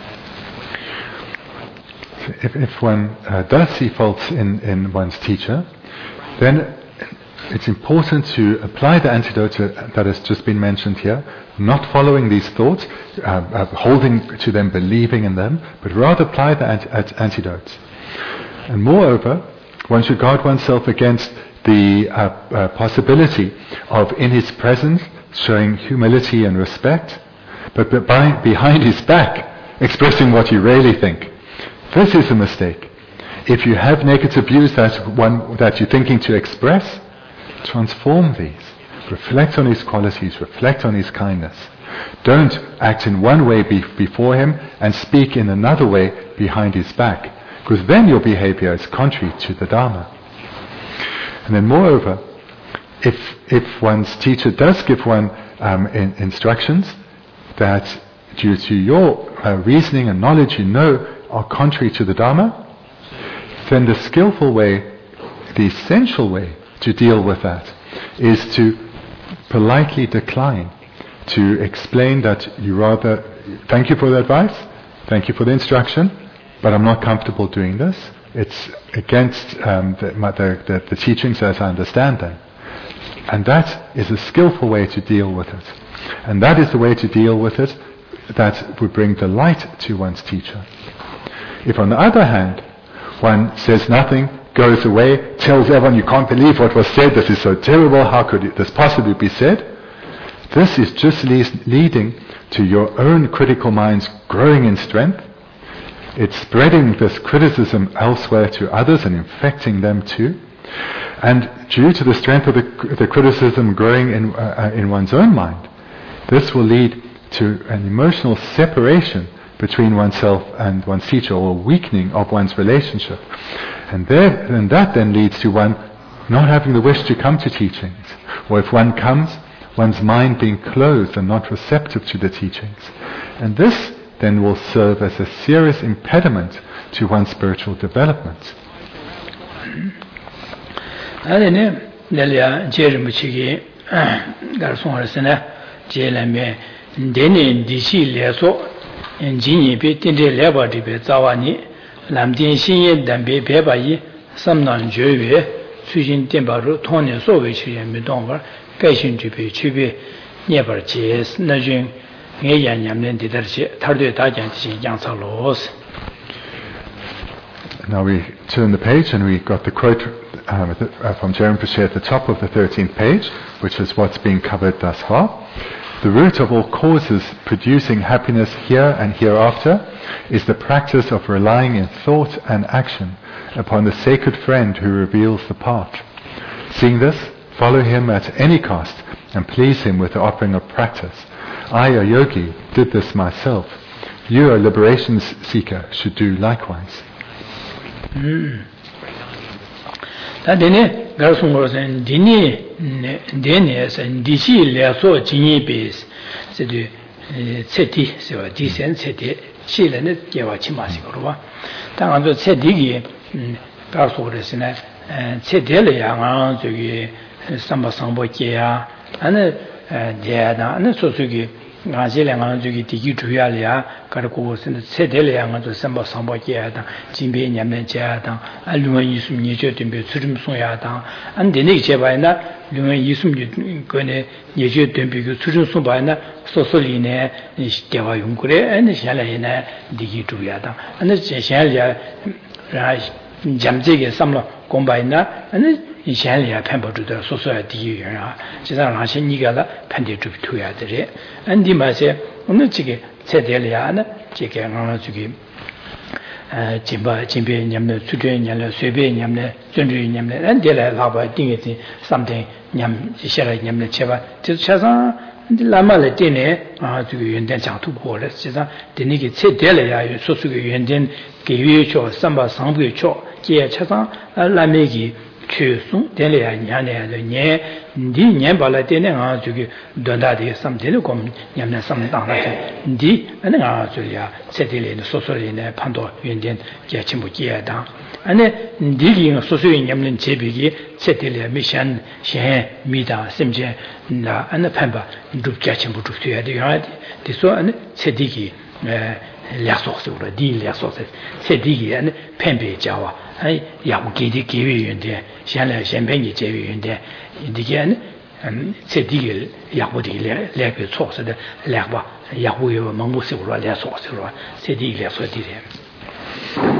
If, if one uh, does see faults in, in one's teacher, then it's important to apply the antidote that has just been mentioned here, not following these thoughts, uh, uh, holding to them, believing in them, but rather apply the anti- antidotes. And moreover, one should guard oneself against the uh, uh, possibility of in his presence showing humility and respect, but by, behind his back expressing what you really think. This is a mistake. If you have negative views that one that you're thinking to express, transform these. Reflect on his qualities, reflect on his kindness. Don't act in one way be- before him and speak in another way behind his back, because then your behavior is contrary to the Dharma. And then moreover, if if one's teacher does give one um, in, instructions that due to your uh, reasoning and knowledge you know are contrary to the Dharma, then the skillful way, the essential way to deal with that is to politely decline, to explain that you rather, thank you for the advice, thank you for the instruction, but I'm not comfortable doing this. It's against um, the, the, the, the teachings as I understand them. And that is a skillful way to deal with it. And that is the way to deal with it that would bring delight to one's teacher. If on the other hand, one says nothing goes away, tells everyone, you can't believe what was said, this is so terrible, how could this possibly be said? This is just le- leading to your own critical minds growing in strength. It's spreading this criticism elsewhere to others and infecting them too. And due to the strength of the, the criticism growing in, uh, in one's own mind, this will lead to an emotional separation between oneself and one's teacher, or weakening of one's relationship. And, there, and that then leads to one not having the wish to come to teachings. Or if one comes, one's mind being closed and not receptive to the teachings. And this then will serve as a serious impediment to one's spiritual development. Now we turn the page and we got the quote um, uh, from Jeremy Pichet at the top of the thirteenth page, which is what's being covered thus far. The root of all causes producing happiness here and hereafter is the practice of relying in thought and action upon the sacred friend who reveals the path. Seeing this, follow him at any cost and please him with the offering of practice. I, a yogi, did this myself. You, a liberation seeker, should do likewise. Mm. Dine garson sen dini dene sen dishi leso jinyi bes se de seti se wa di sen seti chile ne yewa chimasi korwa ta ando seti gi garso resine seti le ya nga 저기 samba sambo ke ya ane de da ane so so gi nga je le nga 저기 digi tuya le ya kar ko sen seti le ya nga so samba sambo ke ya da jinbe nyam ne ja da alun yi sum ni je dembe tsurim so ya da an de ne je ba na lun yi sum ni ko ne ye je dembe ge tsurim so ba na so so li ne de wa yung kure ane sha le ne digi tuya da ane je sha ya ra jam je ge sam lo gong ba na ane以前也判不住的，所说的第一人啊，就让那些你个了判定住土呀的人，俺的嘛些，我们这个在这里啊呢，这个俺们这个，呃，金巴金边年的，苏州年的，随便年的，尊州年的，俺的来老板定一定三天年下来年的七八，就是加上那么来定呢啊，这个原点讲突破了，实际上对那个在这里啊，有说出个原点给月桥三百三百桥，这加上啊那么个。去送点了年年的年你年把了点那啊这个短大的什么的我们年年什么当了你那啊这里啊在这里的说说里呢判断原点也全部接当安呢你个说说年年这边的在这里没想先没当甚至那安那判吧你都加全部都对的原来的说安在这里呃两所说了第两所在在这里安判别教啊哎，要不给的给予原点，现在先便宜给予原点，这个呢，嗯，这第一要不的两两个措施的两把，要不有蒙古收入两措施了，这第一两措的人。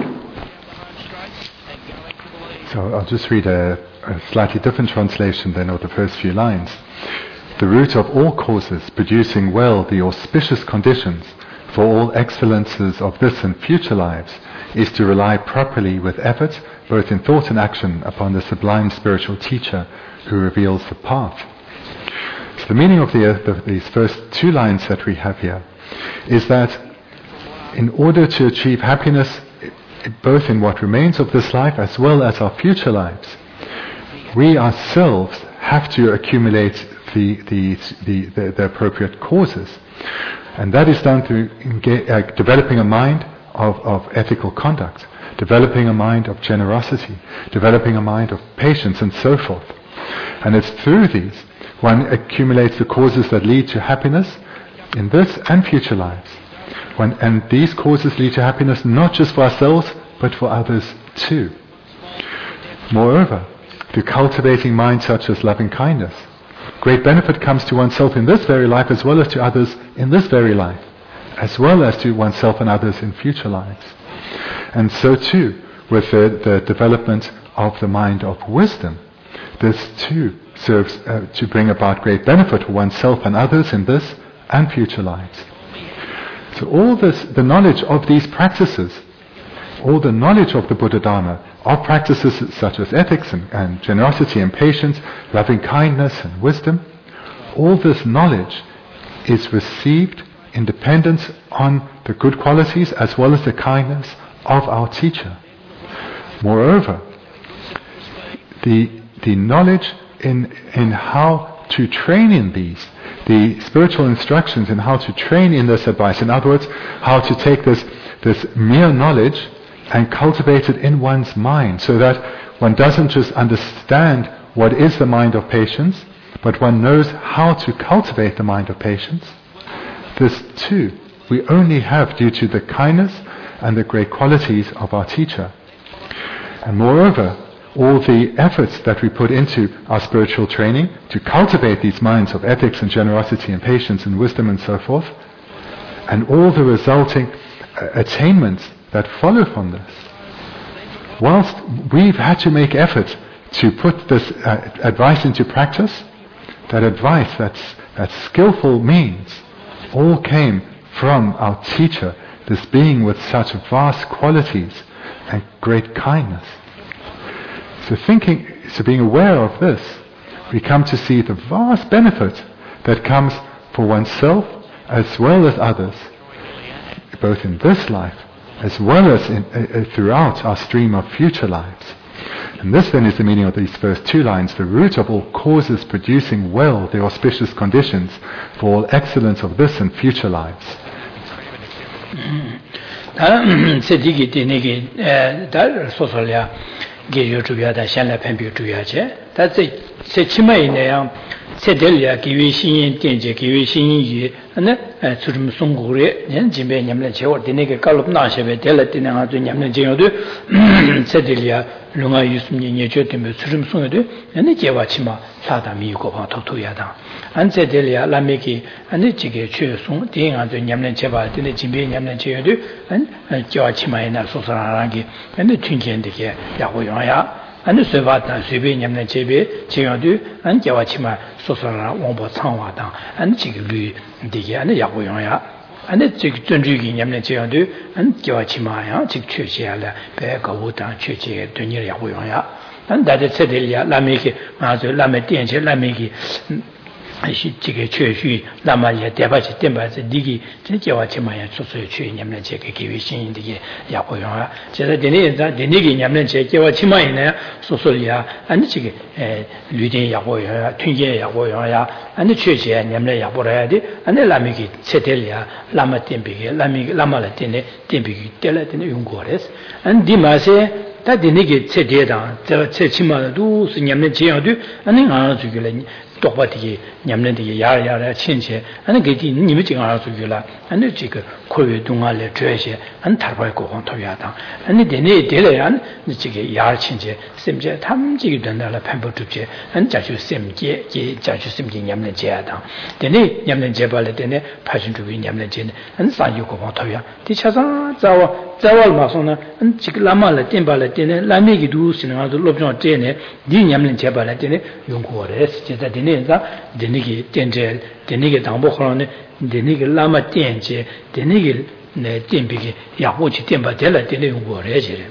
So I'll just read a, a slightly different translation than of the first few lines. The root of all causes producing well the auspicious conditions for all excellences of this and future lives is to rely properly with effort, both in thought and action, upon the sublime spiritual teacher who reveals the path. So the meaning of the, the, these first two lines that we have here is that in order to achieve happiness, both in what remains of this life as well as our future lives, we ourselves have to accumulate the, the, the, the, the appropriate causes. And that is done through engage, uh, developing a mind Of, of ethical conduct, developing a mind of generosity, developing a mind of patience and so forth. And it's through these one accumulates the causes that lead to happiness in this and future lives. When, and these causes lead to happiness not just for ourselves, but for others too. Moreover, through cultivating minds such as loving kindness, great benefit comes to oneself in this very life as well as to others in this very life, as well as to oneself and others in future lives. And so too with the, the development of the mind of wisdom, this too serves uh, to bring about great benefit for oneself and others in this and future lives. So all this, the knowledge of these practices, all the knowledge of the Buddha Dharma, of practices such as ethics and, and generosity and patience, loving kindness and wisdom, all this knowledge is received in dependence on the good qualities as well as the kindness of our teacher. Moreover, the the knowledge in in how to train in these, the spiritual instructions in how to train in this advice, in other words, how to take this this mere knowledge and cultivate it in one's mind, so that one doesn't just understand what is the mind of patience, but one knows how to cultivate the mind of patience. This too we only have due to the kindness and the great qualities of our teacher. And moreover, all the efforts that we put into our spiritual training to cultivate these minds of ethics and generosity and patience and wisdom and so forth, and all the resulting uh, attainments that follow from this. Whilst we've had to make efforts to put this uh, advice into practice, that advice, that's, that skillful means, all came from our teacher, this being with such vast qualities and great kindness. So thinking, so being aware of this, we come to see the vast benefit that comes for oneself as well as others, both in this life as well as in, uh, throughout our stream of future lives. And this then is the meaning of these first two lines: the root of all causes producing well the auspicious conditions for all excellence of this and future lives. Geyo Tuya da Shanla Pembu Tuyache. That's it. Sechima in a Sedelia, Kiwi Shin, Tenje, Kiwi Shin, and Surum Sungure, and Jimbe Yamleche, or the nigger Kalop Nashe, Delatina, Yamlejo, Sedelia, Lunga Yusmi, Surum Sungu, and the Jewachima, Sada Miko, Totuyada. And Sedelia, Lameki, and the Chige Chusung, Ding, the Yamlecheva, the Jimbe Yamleche, and Joachima in Sosarangi, and the Chinkin, Yahoya. And the Sevata, Sibi, Yamna Chebe, Chingadu, and Jawachima, Sosara, Wombo Tangwata, and Chigu, Diga, and Yahoya, and the Chik Tunjugi, Yamna Chingadu, and Jawachima, Chik Chuchiala, Peka Wutan, Chuchi, Tunia Yahoya, and that is Sedelia, Lamiki, Mazu, Lametian, Lamiki. Chike Chu, Lamaya, Debachi, Timba, Digi, Jawachimaya, Sosu, Yamna Cheke, Kivishin, the Yapoya, Jadineza, the Nigi Yamna, Jawachimaya, Sosolia, and the Chike, Ludin Yapoya, Tunja Yapoya, and the Church and Yamna Yaporadi, and the Lamiki, Setelia, Lama Timbi, Lami, Lamalatine, Timbi, Telatin Ungores, and Dimase. That the nigger said, Chima do, Yamna Chiadu, and then Anzugulan, Topati, Yamnandi, Yara, Chinche, and getting Nimicing Arzugula, and the chicken, Kuru Dungale treasure, and Tarbaco on Toyata, and the Dene Delean, the chicken Yar Chinche, Simja, Tamji Dandala Pampotuche, and Jachu Simje, Jachu Simji Yamna Jada. Dene Yamna Jebala Dene, Passion to be Yamna Jin, and Sayuko Toya, Tichaza, Zawa, Zawal Masona, and Chiklama Timbala Dene, Lamigi do, Sinado Lobno Dene, Din Yamlin Jebala Dene, Yungores, Jeta Deneza, Denigi Dengel, Denigi Dambohone, Denigi Lama Denge, Denigi Timbigi, Yahuchi Timba Della Dele Yungores.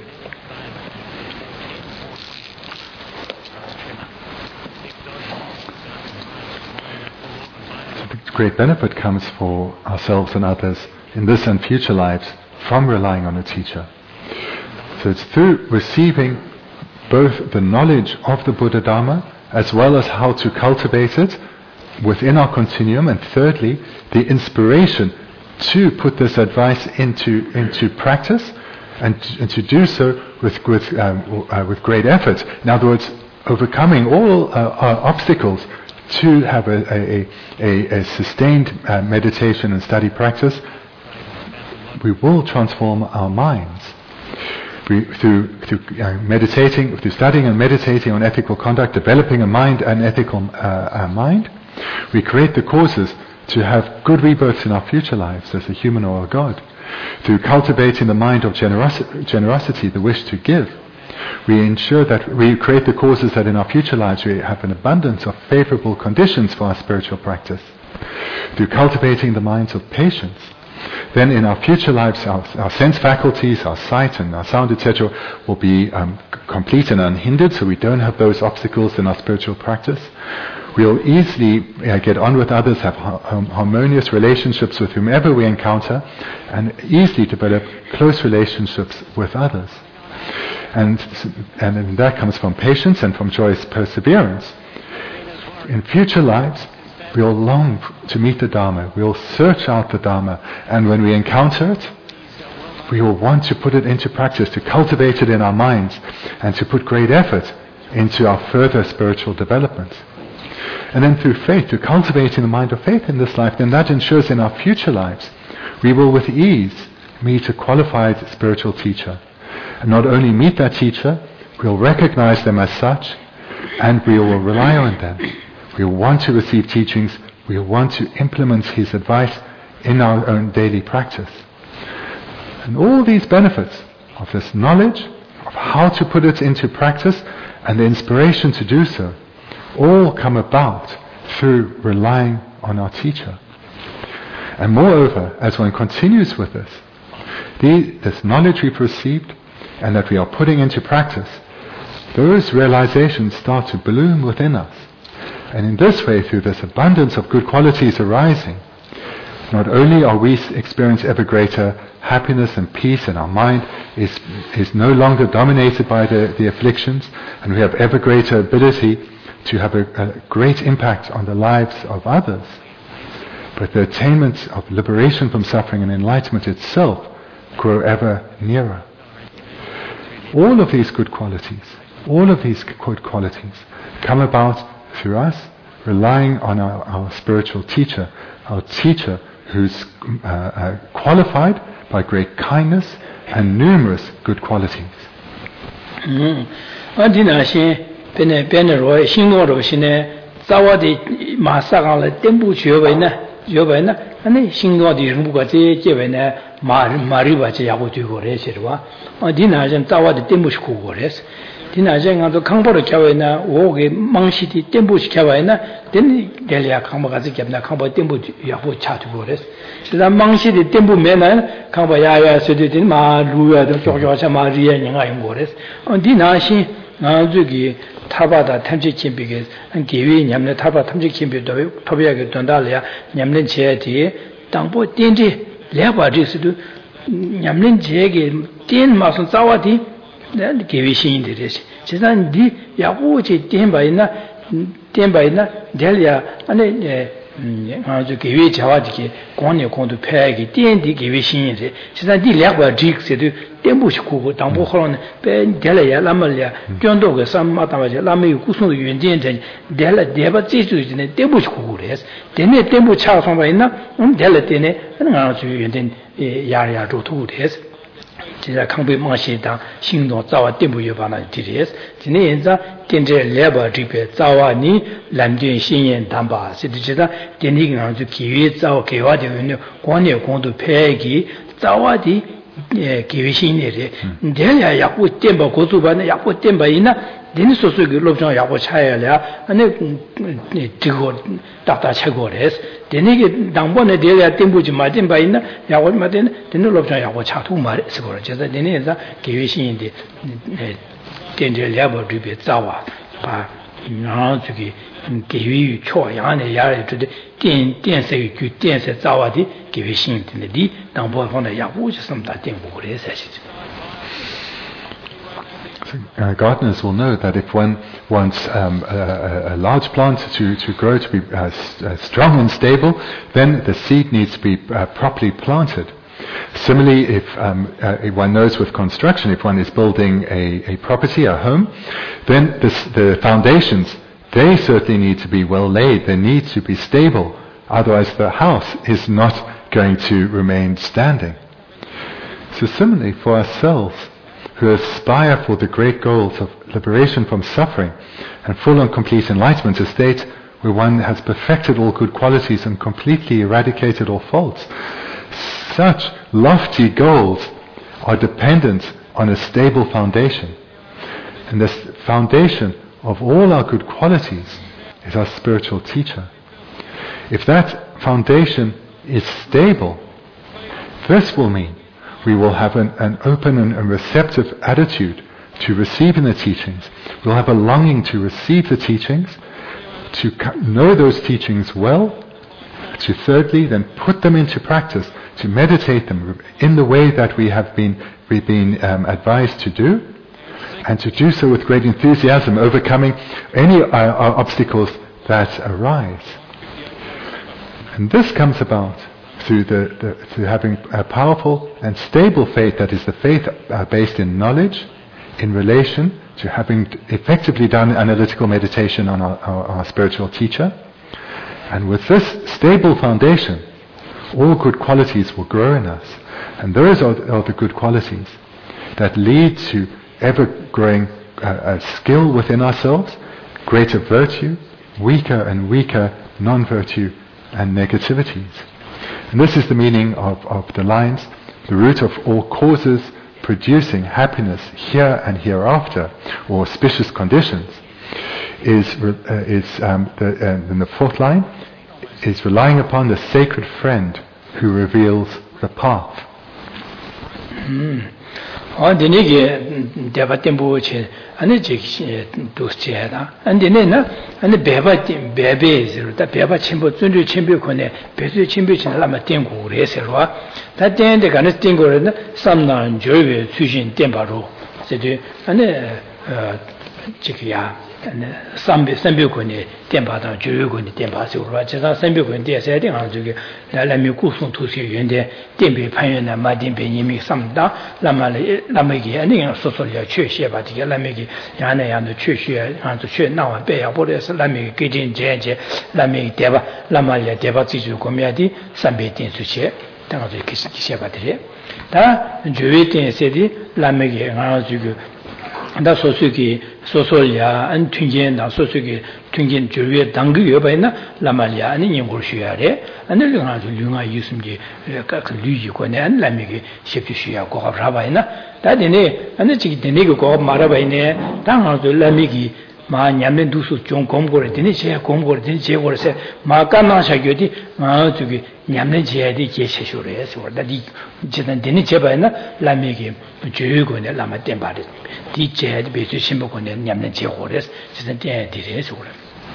Great benefit comes for ourselves and others in this and future lives from relying on a teacher. So it's through receiving both the knowledge of the Buddha Dharma as well as how to cultivate it within our continuum, and thirdly, the inspiration to put this advice into into practice, and, and to do so with with um, uh, with great effort. In other words, overcoming all uh, our obstacles to have a, a, a, a sustained uh, meditation and study practice. We will transform our minds. We, through through uh, meditating, through studying and meditating on ethical conduct, developing a mind, an ethical uh, uh, mind, we create the causes to have good rebirths in our future lives as a human or a god. Through cultivating the mind of generosi- generosity, the wish to give, We ensure that we create the causes that in our future lives we have an abundance of favorable conditions for our spiritual practice. Through cultivating the minds of patience, then in our future lives our, our sense faculties, our sight and our sound, et cetera, will be um, complete and unhindered, so we don't have those obstacles in our spiritual practice. We'll easily uh, get on with others, have ha- harmonious relationships with whomever we encounter, and easily develop close relationships with others. And, and that comes from patience and from joyous perseverance. In future lives, we'll long to meet the Dharma, we'll search out the Dharma, and when we encounter it, we will want to put it into practice, to cultivate it in our minds, and to put great effort into our further spiritual development. And then through faith, to cultivating the mind of faith in this life, then that ensures in our future lives, we will with ease meet a qualified spiritual teacher. And not only meet that teacher, we'll recognize them as such, and we will rely on them. We want to receive teachings, we want to implement his advice in our own daily practice. And all these benefits of this knowledge, of how to put it into practice, and the inspiration to do so, all come about through relying on our teacher. And moreover, as one continues with this, the, this knowledge we've received and that we are putting into practice, those realizations start to bloom within us. And in this way, through this abundance of good qualities arising, not only are we experience ever greater happiness and peace, and our mind is, is no longer dominated by the, the afflictions, and we have ever greater ability to have a, a great impact on the lives of others, but the attainment of liberation from suffering and enlightenment itself grow ever nearer. All of these good qualities, all of these good qualities come about through us relying on our, our spiritual teacher, our teacher who's uh, uh, qualified by great kindness and numerous good qualities. Mm. Pene pene roe shingo ro shine zawa de ma sa ga le tembu jue wei ne jue wei ne ane shingo de ru ga je je wei ne ma ma ri ba je ya go ju go re che wa a di na jen zawa de tembu shi ku go re di na jen ga do kang bo de kya wei na wo ge mang shi de tembu shi kya wei na den de ya kang bo ga je kya na kang bo tembu ya bo cha ju go re shi da mang shi de tembu me na kang bo ya ya se de de ma ru ya de jo jo cha ma ri ya ning ga yong go re a di na shi na ju gi 타바다 탐지 kimbi게 기위 냠네 타바 탐지 kim비도 토비하게 된다려 냠는 제디 당보 땡지 레바지스도 냠는 제게 땡 마선 자와디 네 기위 신인들이 지난 디 야고지 땡바이나 땡바이나 델야 아니 아주 기위 자와디게 권에 권도 패기 땡디 기위 신인들이 지난 디 레바지스도 땡부시고 당보 호로는 배 델야 라말야 견도가 삼마다마제 라메 구순의原点된 델라 대바 지주지네 땡부시고 그래서 데네 땡부 차성바 있나 음 델라 데네 그런 아주原点 야야 조토 돼서 진짜 강배 마시다 신도 자와 땡부 여바나 디레스 지네 연자 땡제 레바 디베 자와니 람진 신연 담바 시디지다 데니긴 아주 기회 자와 개와 되는 권에 권도 패기 자와디 예, 기회신이래. 내가 약고 땜바 고수반에 약고 땜바 있나? 되는 소소기 롭장 약고 차야려. 아니 지고 딱다 차고래스. 되니게 당번에 내가 땜부지 맞은 바 있나? 약고 맞은 되는 롭장 약고 차투 말해서 그러. 제가 되니까 기회신인데 된절 야버 리베 자와. 바 나 저기 기회 초양의 야를 주되 된 된세의 주 된세 자와디 기회신인데 당보하고는 야고지 섬다 땡고 그래서 사실. Uh, gardeners will know that if one wants um, a, a large plant to, to grow to be uh, uh, strong and stable, then the seed needs to be uh, properly planted. Similarly, if, um, uh, if one knows with construction, if one is building a, a property, a home, then this, the foundations, they certainly need to be well laid. They need to be stable. Otherwise, the house is not going to remain standing. So similarly, for ourselves, who aspire for the great goals of liberation from suffering and full and complete enlightenment, a state where one has perfected all good qualities and completely eradicated all faults, such lofty goals are dependent on a stable foundation. And this foundation of all our good qualities is our spiritual teacher. If that foundation is stable, this will mean we will have an, an open and a receptive attitude to receiving the teachings. We'll have a longing to receive the teachings, to know those teachings well, to thirdly then put them into practice, to meditate them in the way that we have been, we've been um, advised to do, and to do so with great enthusiasm, overcoming any uh, uh, obstacles that arise. And this comes about through the, the through having a powerful and stable faith that is the faith uh, based in knowledge, in relation to having effectively done analytical meditation on our, our, our spiritual teacher. And with this stable foundation, all good qualities will grow in us. And those are, are the good qualities that lead to ever-growing uh, uh, skill within ourselves, greater virtue, weaker and weaker non-virtue and negativities. And this is the meaning of, of the lines, the root of all causes producing happiness here and hereafter, or auspicious conditions, is, uh, is um, the, uh, in the fourth line, is relying upon the sacred friend who reveals the path. Mm. On the nigga, Devatimbo, and the Jig to Cheda, and the Nena, and the Beba Bebes, the Beba Chimbo, Tundu Chimbicone, Pesu Chimbich and Lamatingo, Reserva, that then the Ganatingo, some non Jovi, Sujin Tembaro, and the Chikia. And some Sambicone, Tempata, Juguni, Tempasi, Raja, Sambicone, dear setting on to Lamicusun to see in the Tempe Payana, Madin Benimi, some da, Lamagi, and Sosolia Church, but Lamigi, Yana and the Church, and the Church now, and Bay, Abodes, Lami, Gidin, Jenge, Lami, Deva, Lamalia, Deva, Tisu, Commiati, Sambitin to share, down to the Kishabatri. Da, Juitin City, Lamigi, and da sosuki sosolia an tungen da sosuki tungen juwe dang yu ba na lamalia ani nyingul shuare an le nga lu nga yusumji ka ka lu yi ko ne an lamigi shepi shuya ko ga ba na da de ne an ji de ne ko ma ra ba ne da nga de lamigi ma nyamne du su jong gom go de ne che gom go de che go se ma ka na sha gyo di ma ju gi nyamne je di je che shu re so da di je dan de ne che ba na lamigi ju go ne lama ten ba de di je de be ju shin bo go ne nyamne je go re je dan de de re so re.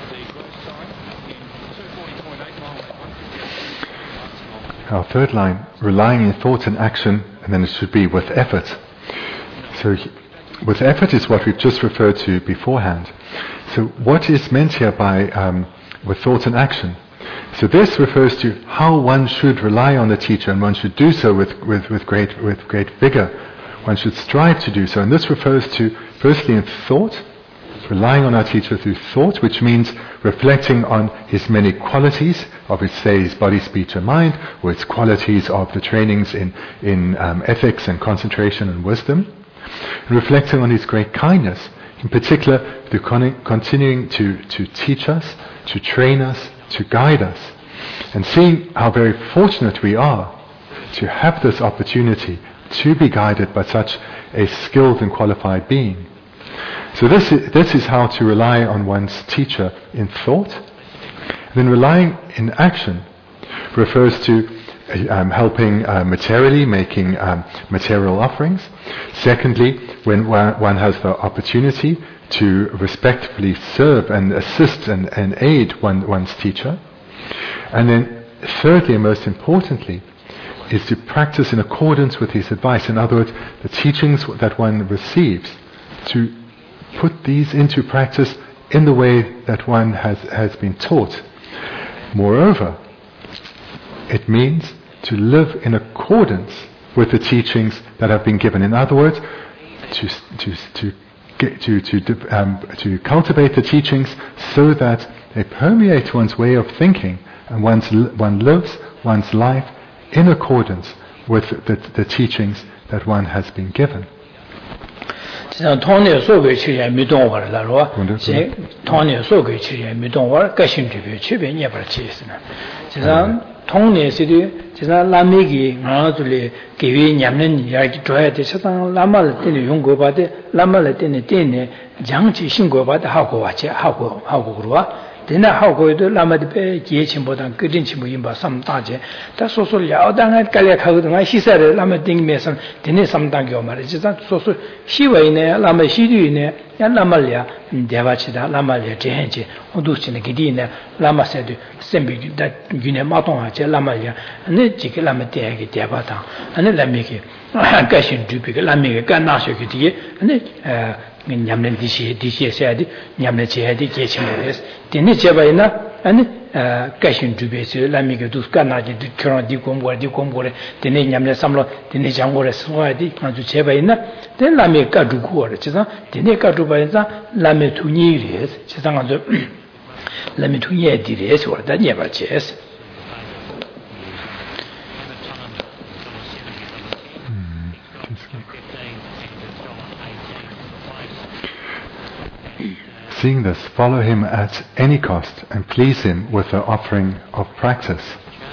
Our third line, relying in thought and action, and then it should be with effort. So with effort is what we've just referred to beforehand. So what is meant here by um, with thought and action? So this refers to how one should rely on the teacher, and one should do so with, with, with great with great vigor. One should strive to do so. And this refers to, firstly, in thought, relying on our teacher through thought, which means reflecting on his many qualities of his, say, his body, speech and mind, or its qualities of the trainings in, in um, ethics and concentration and wisdom. And reflecting on his great kindness, in particular, the con- continuing to, to teach us, to train us, to guide us, and seeing how very fortunate we are to have this opportunity to be guided by such a skilled and qualified being. So this is, this is how to rely on one's teacher in thought. And then relying in action refers to Um, helping uh, materially, making um, material offerings. Secondly, when one has the opportunity to respectfully serve and assist and, and aid one, one's teacher. And then thirdly, and most importantly, is to practice in accordance with his advice. In other words, the teachings that one receives, to put these into practice in the way that one has, has been taught. Moreover, it means to live in accordance with the teachings that have been given. In other words, to to to get, to to um, to cultivate the teachings so that they permeate one's way of thinking, and one's one lives one's life in accordance with the, the teachings that one has been given. 통내 시리 제가 라메기 나들이 개위 냠는 이야기 줘야 돼. 세상 라마를 때는 용거 봐대 라마를 때는 때네 장치 신고받아 하고 왔지 하고 하고 그러와 되나 하고도 라마드베 기에침보다 끄진 침부 임바 삼다제 다 소소를 야당에 깔려 가거든 시사를 라마딩메서 되네 삼당교 말이지 소소 시외네 라마 시류네 야 라말이야 대바치다 라말이야 제hen지 어두스네 기디네 라마세도 셈비다 유네 마동하제 라말이야 네 지게 라마대게 대바다 아니 라미게 가신 두비게 라미게 간나셔게 뒤에 아니 냠는 디시 디시에서야디 냠는 제야디 계시면서 되네 제바이나 아니 가신 두베스 라미게 두스카나지 그런 디콤고 디콤고레 되네 냠는 삼로 되네 장고레 스와디 아주 제바이나 된 라미 까두고레 지사 되네 까두바이자 라미 투니리스 지상아도 라미 투니에디레스 워다 녀바체스 Seeing this, follow him at any cost and please him with the offering of practice.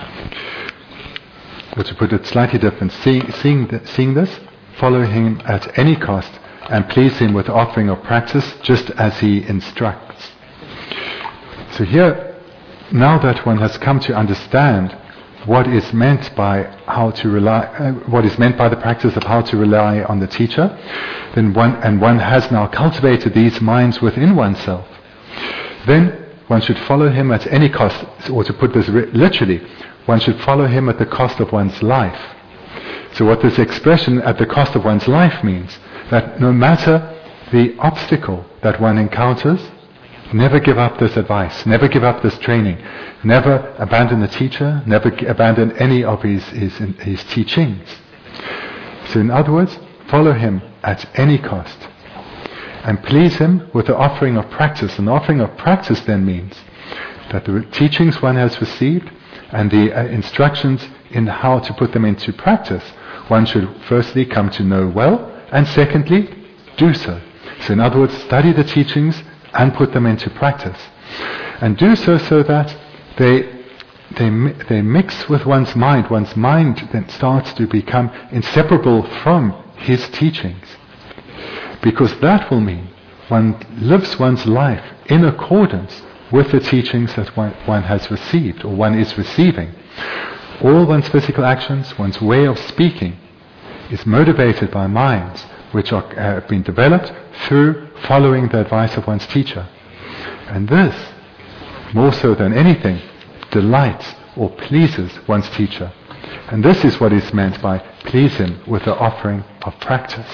Or to put it slightly different, see, seeing, th- seeing this, follow him at any cost and please him with the offering of practice just as he instructs. So here, now that one has come to understand what is meant by how to rely, uh, what is meant by the practice of how to rely on the teacher, then one, and one has now cultivated these minds within oneself, then one should follow him at any cost, or to put this literally, one should follow him at the cost of one's life. So what this expression at the cost of one's life means, that no matter the obstacle that one encounters, never give up this advice, never give up this training, never abandon the teacher, never g- abandon any of his, his, his teachings. So in other words, follow him at any cost and please him with the offering of practice. And the offering of practice then means that the teachings one has received and the uh, instructions in how to put them into practice, one should firstly come to know well, and secondly, do so. So in other words, study the teachings and put them into practice. And do so so that they, they, they mix with one's mind. One's mind then starts to become inseparable from his teachings. Because that will mean one lives one's life in accordance with the teachings that one, one has received or one is receiving. All one's physical actions, one's way of speaking is motivated by minds which are uh, being developed through following the advice of one's teacher. And this, more so than anything, delights or pleases one's teacher. And this is what is meant by please him with the offering of practice.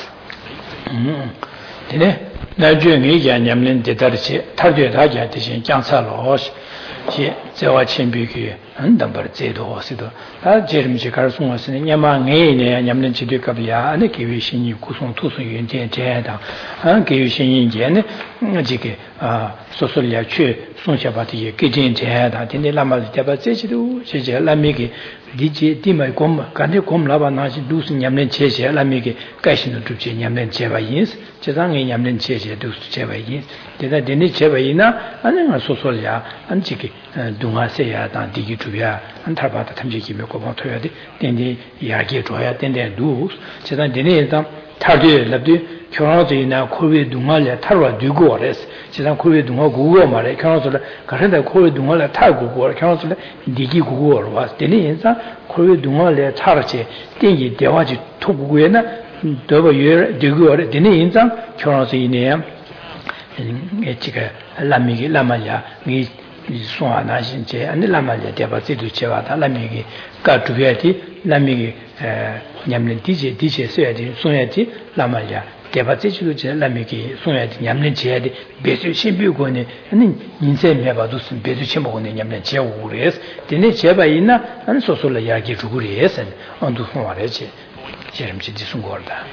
number zedo sido ta jerim ji kar sung asne nyama nge ne nyamlen chi de ka bya ane ki wi shin yi ku sung tu sung yun je je da an ki wi shin yin je ne ji ke a so so ya che sung cha ba ti ge jin je da tin de la ma de ba je ji du je je la mi ge di je di mai gom ka de gom la ba na ji du sung nyamlen che je la mi ge kai shin du je nyamlen che ba yin je da nge nyamlen che je du che ba yin de da de ni che ba yin na ane nga so so ya an ji ke dunga se ya da di gi 주야 안타바다 탐지기며 고방 토야디 된디 이야기 줘야 된데 두 제가 되네 일단 타르디 랍디 결혼하지나 코비 동안에 타르와 두고 그랬어 제가 코비 동안 고고 말에 결혼을 가는데 코비 동안에 타고 고 결혼을 디기 고고로 왔 되네 일단 코비 동안에 타르지 된기 대화지 토고에나 더버 예 되고 되네 일단 결혼을 이내야 에치가 라미기 라마야 이 suwa na shin che ane lama le deba zidu che wata lami ki ka dhubya di lami ki nyamlin di che di che suya di suya di lama le deba zidu che lami ki suya di nyamlin che di besu shinbi go ne ane ninse meba du sun besu chenpo go ne nyamlin che wu res dine che ba ina ane so so la ya ki dhugu res ane andu sunwa re che jerim che di sun gorda.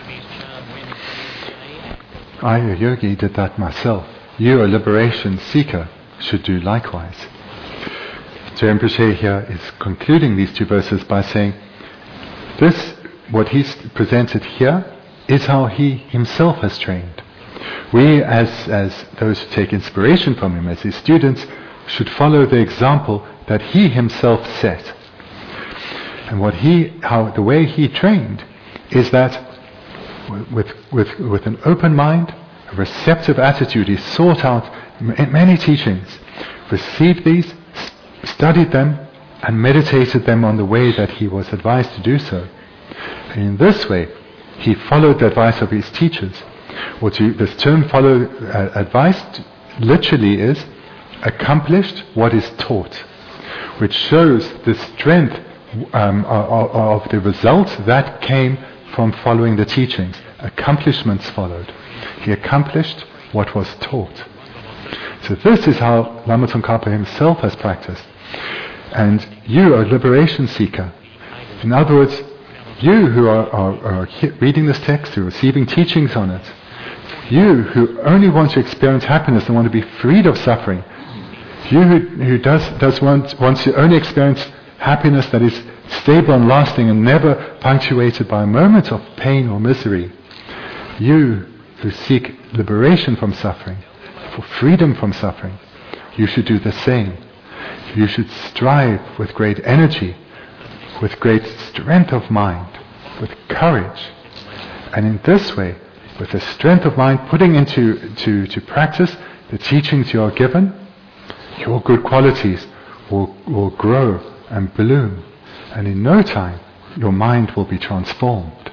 I, a yogi, did that myself. You, a liberation seeker, should do likewise. So Rinpoche here is concluding these two verses by saying, this, what he's presented here, is how he himself has trained. We, as, as those who take inspiration from him, as his students, should follow the example that he himself set. And what he, how, the way he trained is that with, with, with an open mind a receptive attitude. He sought out m- many teachings, received these, studied them, and meditated them on the way that he was advised to do so. And in this way, he followed the advice of his teachers. Or to, this term follow uh, advice literally is accomplished what is taught, which shows the strength um, of, of the results that came from following the teachings. Accomplishments followed. He accomplished what was taught. So this is how Lama Tsongkhapa himself has practiced. And you are a liberation seeker. In other words, you who are, are, are reading this text, who are receiving teachings on it, you who only want to experience happiness and want to be freed of suffering, you who, who does, does want, wants to only experience happiness that is stable and lasting and never punctuated by moments of pain or misery, you who seek liberation from suffering, for freedom from suffering, you should do the same. You should strive with great energy, with great strength of mind, with courage. And in this way, with the strength of mind, putting into to, to practice the teachings you are given, your good qualities will, will grow and bloom. And in no time, your mind will be transformed.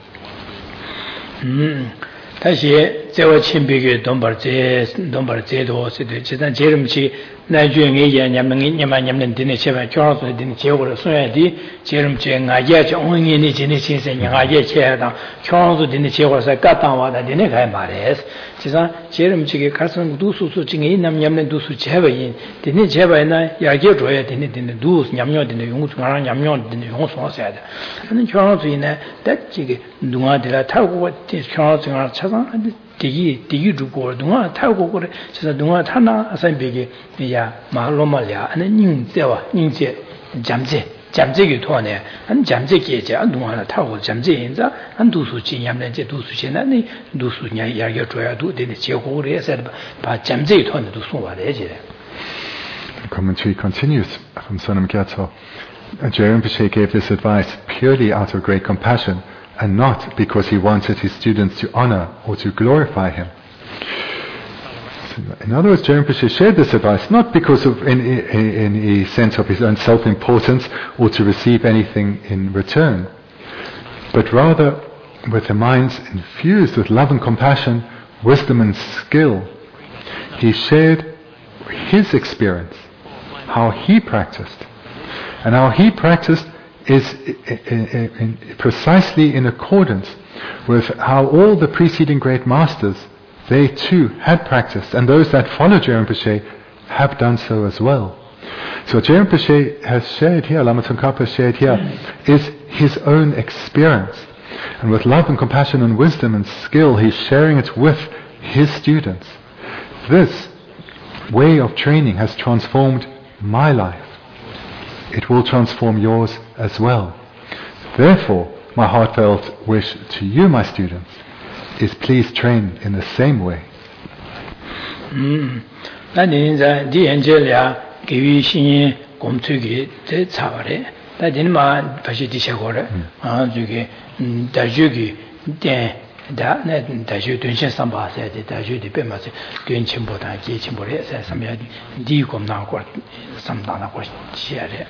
Mm. 다시 제와 친비게 돈벌제 돈벌제도 세대 지단 제름치 나중에 예냐명이 냐만냐면 되네 제발 교화도 되네 제고를 써야지 제름제 나게 정원이니 지네 신세 나게 제하다 교화도 되네 제고서 까당와다 되네 가야 말해 지사 제름치게 가서 두수수 중에 남냠는 두수 제바인 되네 제바이나 야게 줘야 되네 되네 두수 냠녀 되네 용수랑 냠녀 되네 용수서야 돼 하는 교화도 있네 딱지게 누가들아 타고 교화도 찾아 디기 디기 주고 동아 타고 그래 진짜 동아 타나 아산비게 야 말로말이야 아니 닝제와 닝제 잠제 잠제기 토네 안 잠제기제 안 동아나 타고 잠제 인자 안 두수 진양면제 두수시나니 두수냐 야게 줘야도 되네 제고를 해서 바 잠제기 토네도 송와래지. The commentary continues from Sonam Gyatso. Jerome Rinpoche gave this advice purely out of great compassion and not because he wanted his students to honor or to glorify him. In other words, Jerome Rinpoche shared this advice not because of in, in, in a sense of his own self-importance or to receive anything in return, but rather with the minds infused with love and compassion, wisdom and skill. He shared his experience, how he practiced, and how he practiced is in, in, in precisely in accordance with how all the preceding great masters, they too had practiced, and those that follow Jerome Rinpoche have done so as well. So Jerome Rinpoche has shared here, Lama Tsongkhapa has shared here, is his own experience. And with love and compassion and wisdom and skill, he's sharing it with his students. This way of training has transformed my life. It will transform yours as well. Therefore, my heartfelt wish to you, my students, is please train in the same way. 다 다시 된신 삼바세 다시 디베마세 괜침보다 게침보래 삼야디 디곰나고 삼다나고 지야래.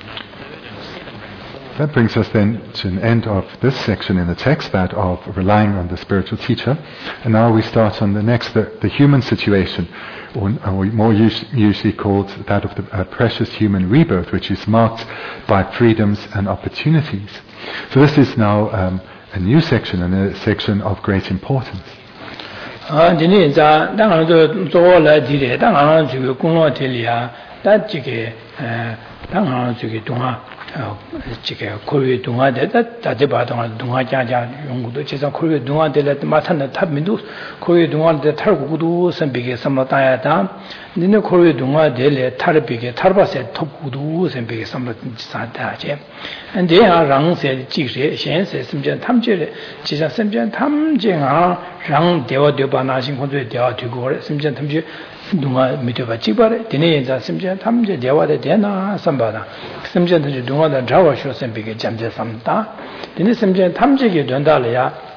That brings us then to an end of this section in the text, that of relying on the spiritual teacher. And now we start on the next, the, the human situation, or, or more us- usually called that of the uh, precious human rebirth, which is marked by freedoms and opportunities. So this is now um, a new section, and a section of great importance. 아, 진이 자, 당하도 저월 뒤에 당하는 지금 공로텔이야. 다 지게 에, 당하는 지금 동화 어, 지게 고유 동화대다 다들 봐도 동화자자 연구도 제가 고유 동화대를 맡았는 탑민도 고유 동화대 탈구도 선비게 삼라다야다. 니네 고유 동화대를 탈비게 탈바세 톱구도 선비게 삼라다야제. 근데 아 랑세 지세 현세 심전 탐제를 지자 심전 탐제가 랑 대화되바나신 건데 대화되고 심전 탐제 동화 밑에봐 찍바래 되네 이제 심전 탐제 대화대 되나 삼바다 심전 동화다 자와쇼 선비게 잠제 삼다 되네 심전 탐제게 된다려야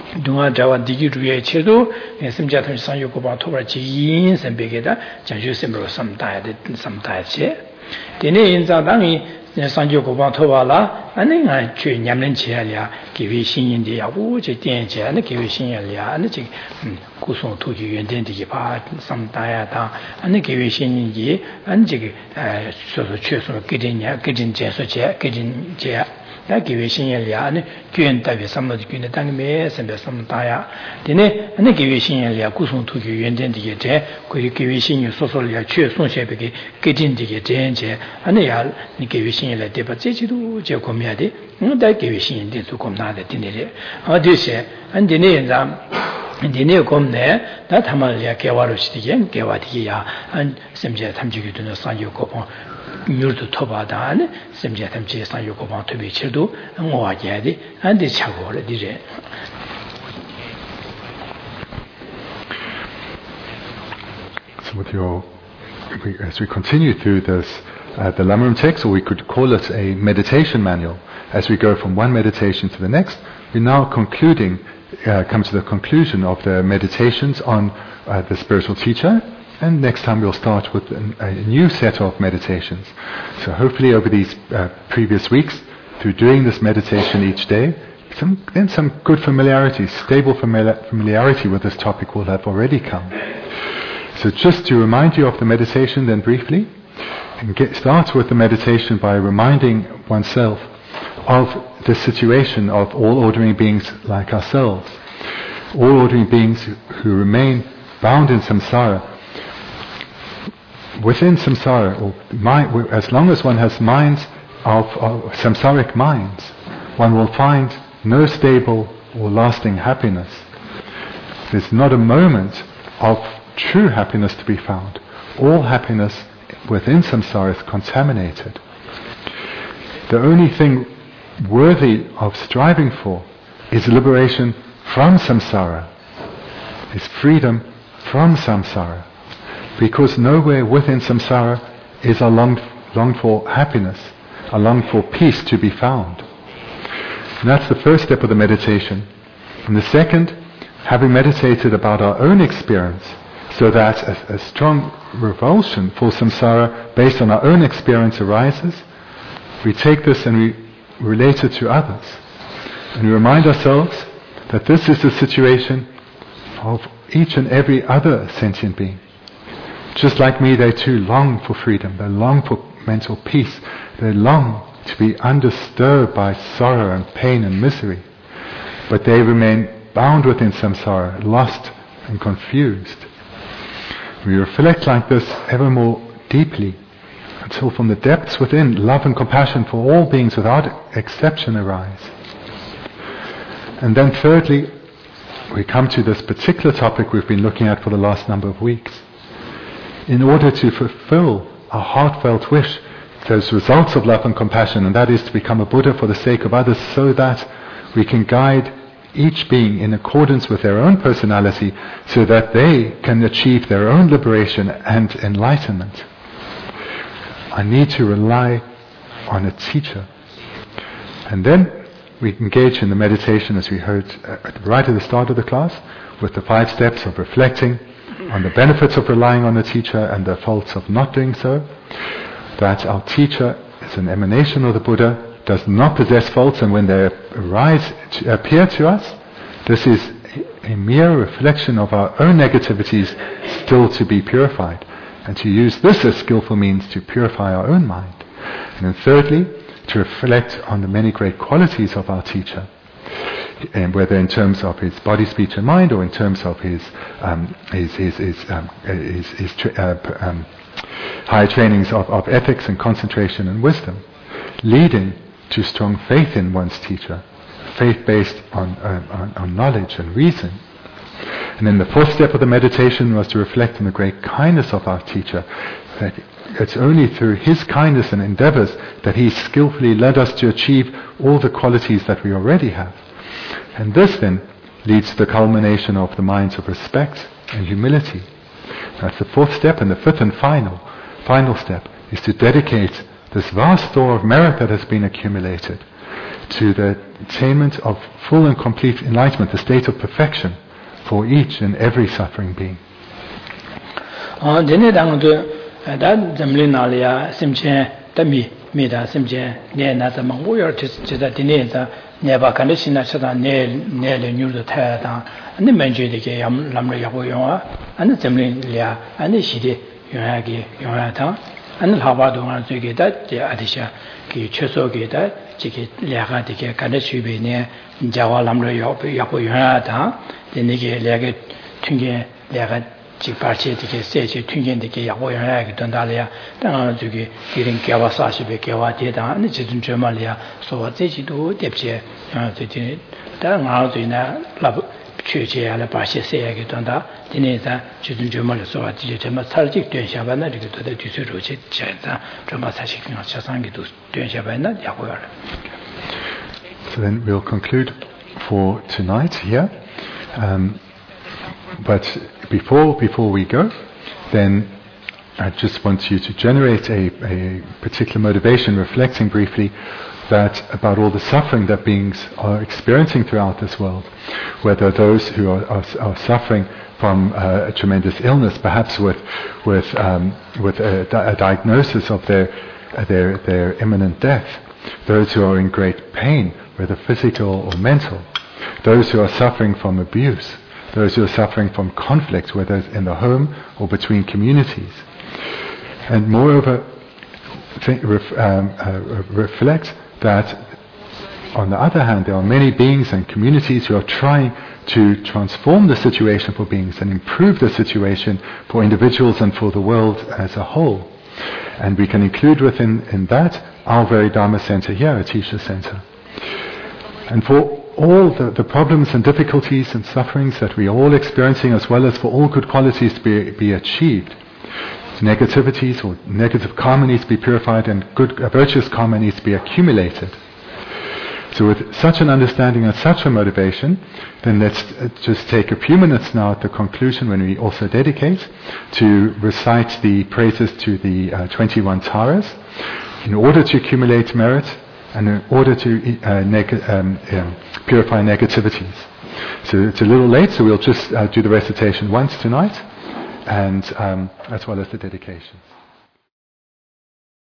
Dunga Jawa Digi Ruye Chedo, and some Jatan Sanyokoba Tora Jins and Begeda, Janju Simro some died, some died. Dene in Zadangi. Sanjokoban Tovala, and then I train Yaman Chelia, give you sing in the Abu, Jenja, and give you sing Elia, and the Kuson to you and then the part, some diata, and give you sing in ye, and jig sort of church or getting getting Jesu, getting Jia. Give you sing Elia, and Gun Davi, some of the Gunatang Mays and some dia. Dene, and give you sing Elia, Kuson to you and then the Jet, could you give you sing your social church, so she begin getting the Jenja, and they are give you sing like Debatsidu, Jacomiadi, no, that give you sing into Comnada Dinere. How do you say? And the name and the new come there, that Hamalia Kewarustian, Kewatia, and Semja Tamji to the San Yoko. Murto Tobadan, Semjatam Jason Yokoban to be Childu, and Moajadi, and the Chagor Dire. So, with your, we, as we continue through this, uh, the Lamrim text, or we could call it a meditation manual, as we go from one meditation to the next, we're now concluding, uh, come to the conclusion of the meditations on uh, the spiritual teacher. And next time we'll start with an, a new set of meditations. So hopefully over these uh, previous weeks, through doing this meditation each day, some, then some good familiarity, stable famili- familiarity with this topic will have already come. So just to remind you of the meditation then briefly, and get, start with the meditation by reminding oneself of the situation of all ordinary beings like ourselves. All ordinary beings who, who remain bound in samsara. Within samsara, or mind, as long as one has minds of, of samsaric minds, one will find no stable or lasting happiness. There's not a moment of true happiness to be found. All happiness within samsara is contaminated. The only thing worthy of striving for is liberation from samsara, is freedom from samsara. Because nowhere within samsara is a longed, longed for happiness, a longed for peace to be found. And that's the first step of the meditation. And the second, having meditated about our own experience, so that a, a strong revulsion for samsara based on our own experience arises, we take this and we relate it to others. And we remind ourselves that this is the situation of each and every other sentient being. Just like me, they too long for freedom, they long for mental peace, they long to be undisturbed by sorrow and pain and misery. But they remain bound within samsara, lost and confused. We reflect like this ever more deeply, until from the depths within, love and compassion for all beings without exception arise. And then thirdly, we come to this particular topic we've been looking at for the last number of weeks. In order to fulfill a heartfelt wish, those results of love and compassion, and that is to become a Buddha for the sake of others, so that we can guide each being in accordance with their own personality, so that they can achieve their own liberation and enlightenment. I need to rely on a teacher. And then we engage in the meditation, as we heard uh, right at the start of the class, with the five steps of reflecting on the benefits of relying on a teacher and the faults of not doing so. That our teacher is an emanation of the Buddha, does not possess faults, and when they arise, to appear to us, this is a mere reflection of our own negativities still to be purified, and to use this as skillful means to purify our own mind. And then thirdly, to reflect on the many great qualities of our teacher, and whether in terms of his body, speech and mind, or in terms of his um, his his his, um, his, his tra- uh, um, high trainings of, of ethics and concentration and wisdom, leading to strong faith in one's teacher, faith based on, uh, on, on knowledge and reason. And then the fourth step of the meditation was to reflect on the great kindness of our teacher, that it's only through his kindness and endeavors that he skillfully led us to achieve all the qualities that we already have. And this then leads to the culmination of the minds of respect and humility. That's the fourth step. And the fifth and final, final step is to dedicate this vast store of merit that has been accumulated to the attainment of full and complete enlightenment, the state of perfection for each and every suffering being. 어 dene 당도 다 점리나리아 심체 담미 미다 심체 내나서 망고여 제다 디네자 내바 간데시나 쳐다 내 내를 뉴르도 타야다 아니 맨제되게 람 람을 야고요 아니 점리랴 아니 시디 용하게 용하다 아니 하바도가 저게다 제 아디샤 그 최소게다 지게 랴가 되게 간데시베네 자와 람을 야고 야고요하다 데네게 랴게 튕게 랴가 직발체 되게 세제 튕긴되게 야고요하게 된다려 당 저기 이런 개와사시베 개와대다 아니 지금 저말이야 소와 제지도 대비에 아 저기 당 아주이나 라부 최제야를 바시세야게 된다 디네자 지금 저말 소와 지제 정말 살직 된샤바나 이렇게 더 뒤수로 제자 정말 사실 그냥 자상기도 된샤바나 야고요. So then we'll conclude for tonight here. Um, But before before we go, then I just want you to generate a, a particular motivation, reflecting briefly that about all the suffering that beings are experiencing throughout this world, whether those who are, are, are suffering from uh, a tremendous illness, perhaps with with um, with a, a diagnosis of their uh, their their imminent death, those who are in great pain, whether physical or mental, those who are suffering from abuse, those who are suffering from conflict, whether it's in the home or between communities. And moreover, think, ref, um, uh, reflect that, on the other hand, there are many beings and communities who are trying to transform the situation for beings and improve the situation for individuals and for the world as a whole. And we can include within in that our very Dharma Center here, Atisha Center. And for all the, the problems and difficulties and sufferings that we are all experiencing, as well as for all good qualities to be, be achieved, negativities or negative karma needs to be purified and good uh, virtuous karma needs to be accumulated. So with such an understanding and such a motivation, then let's uh, just take a few minutes now at the conclusion, when we also dedicate, to recite the praises to the uh, twenty-one taras in order to accumulate merit and in order to uh, neg- um, um, purify negativities. So it's a little late, so we'll just uh, do the recitation once tonight, and um, as well as the dedications.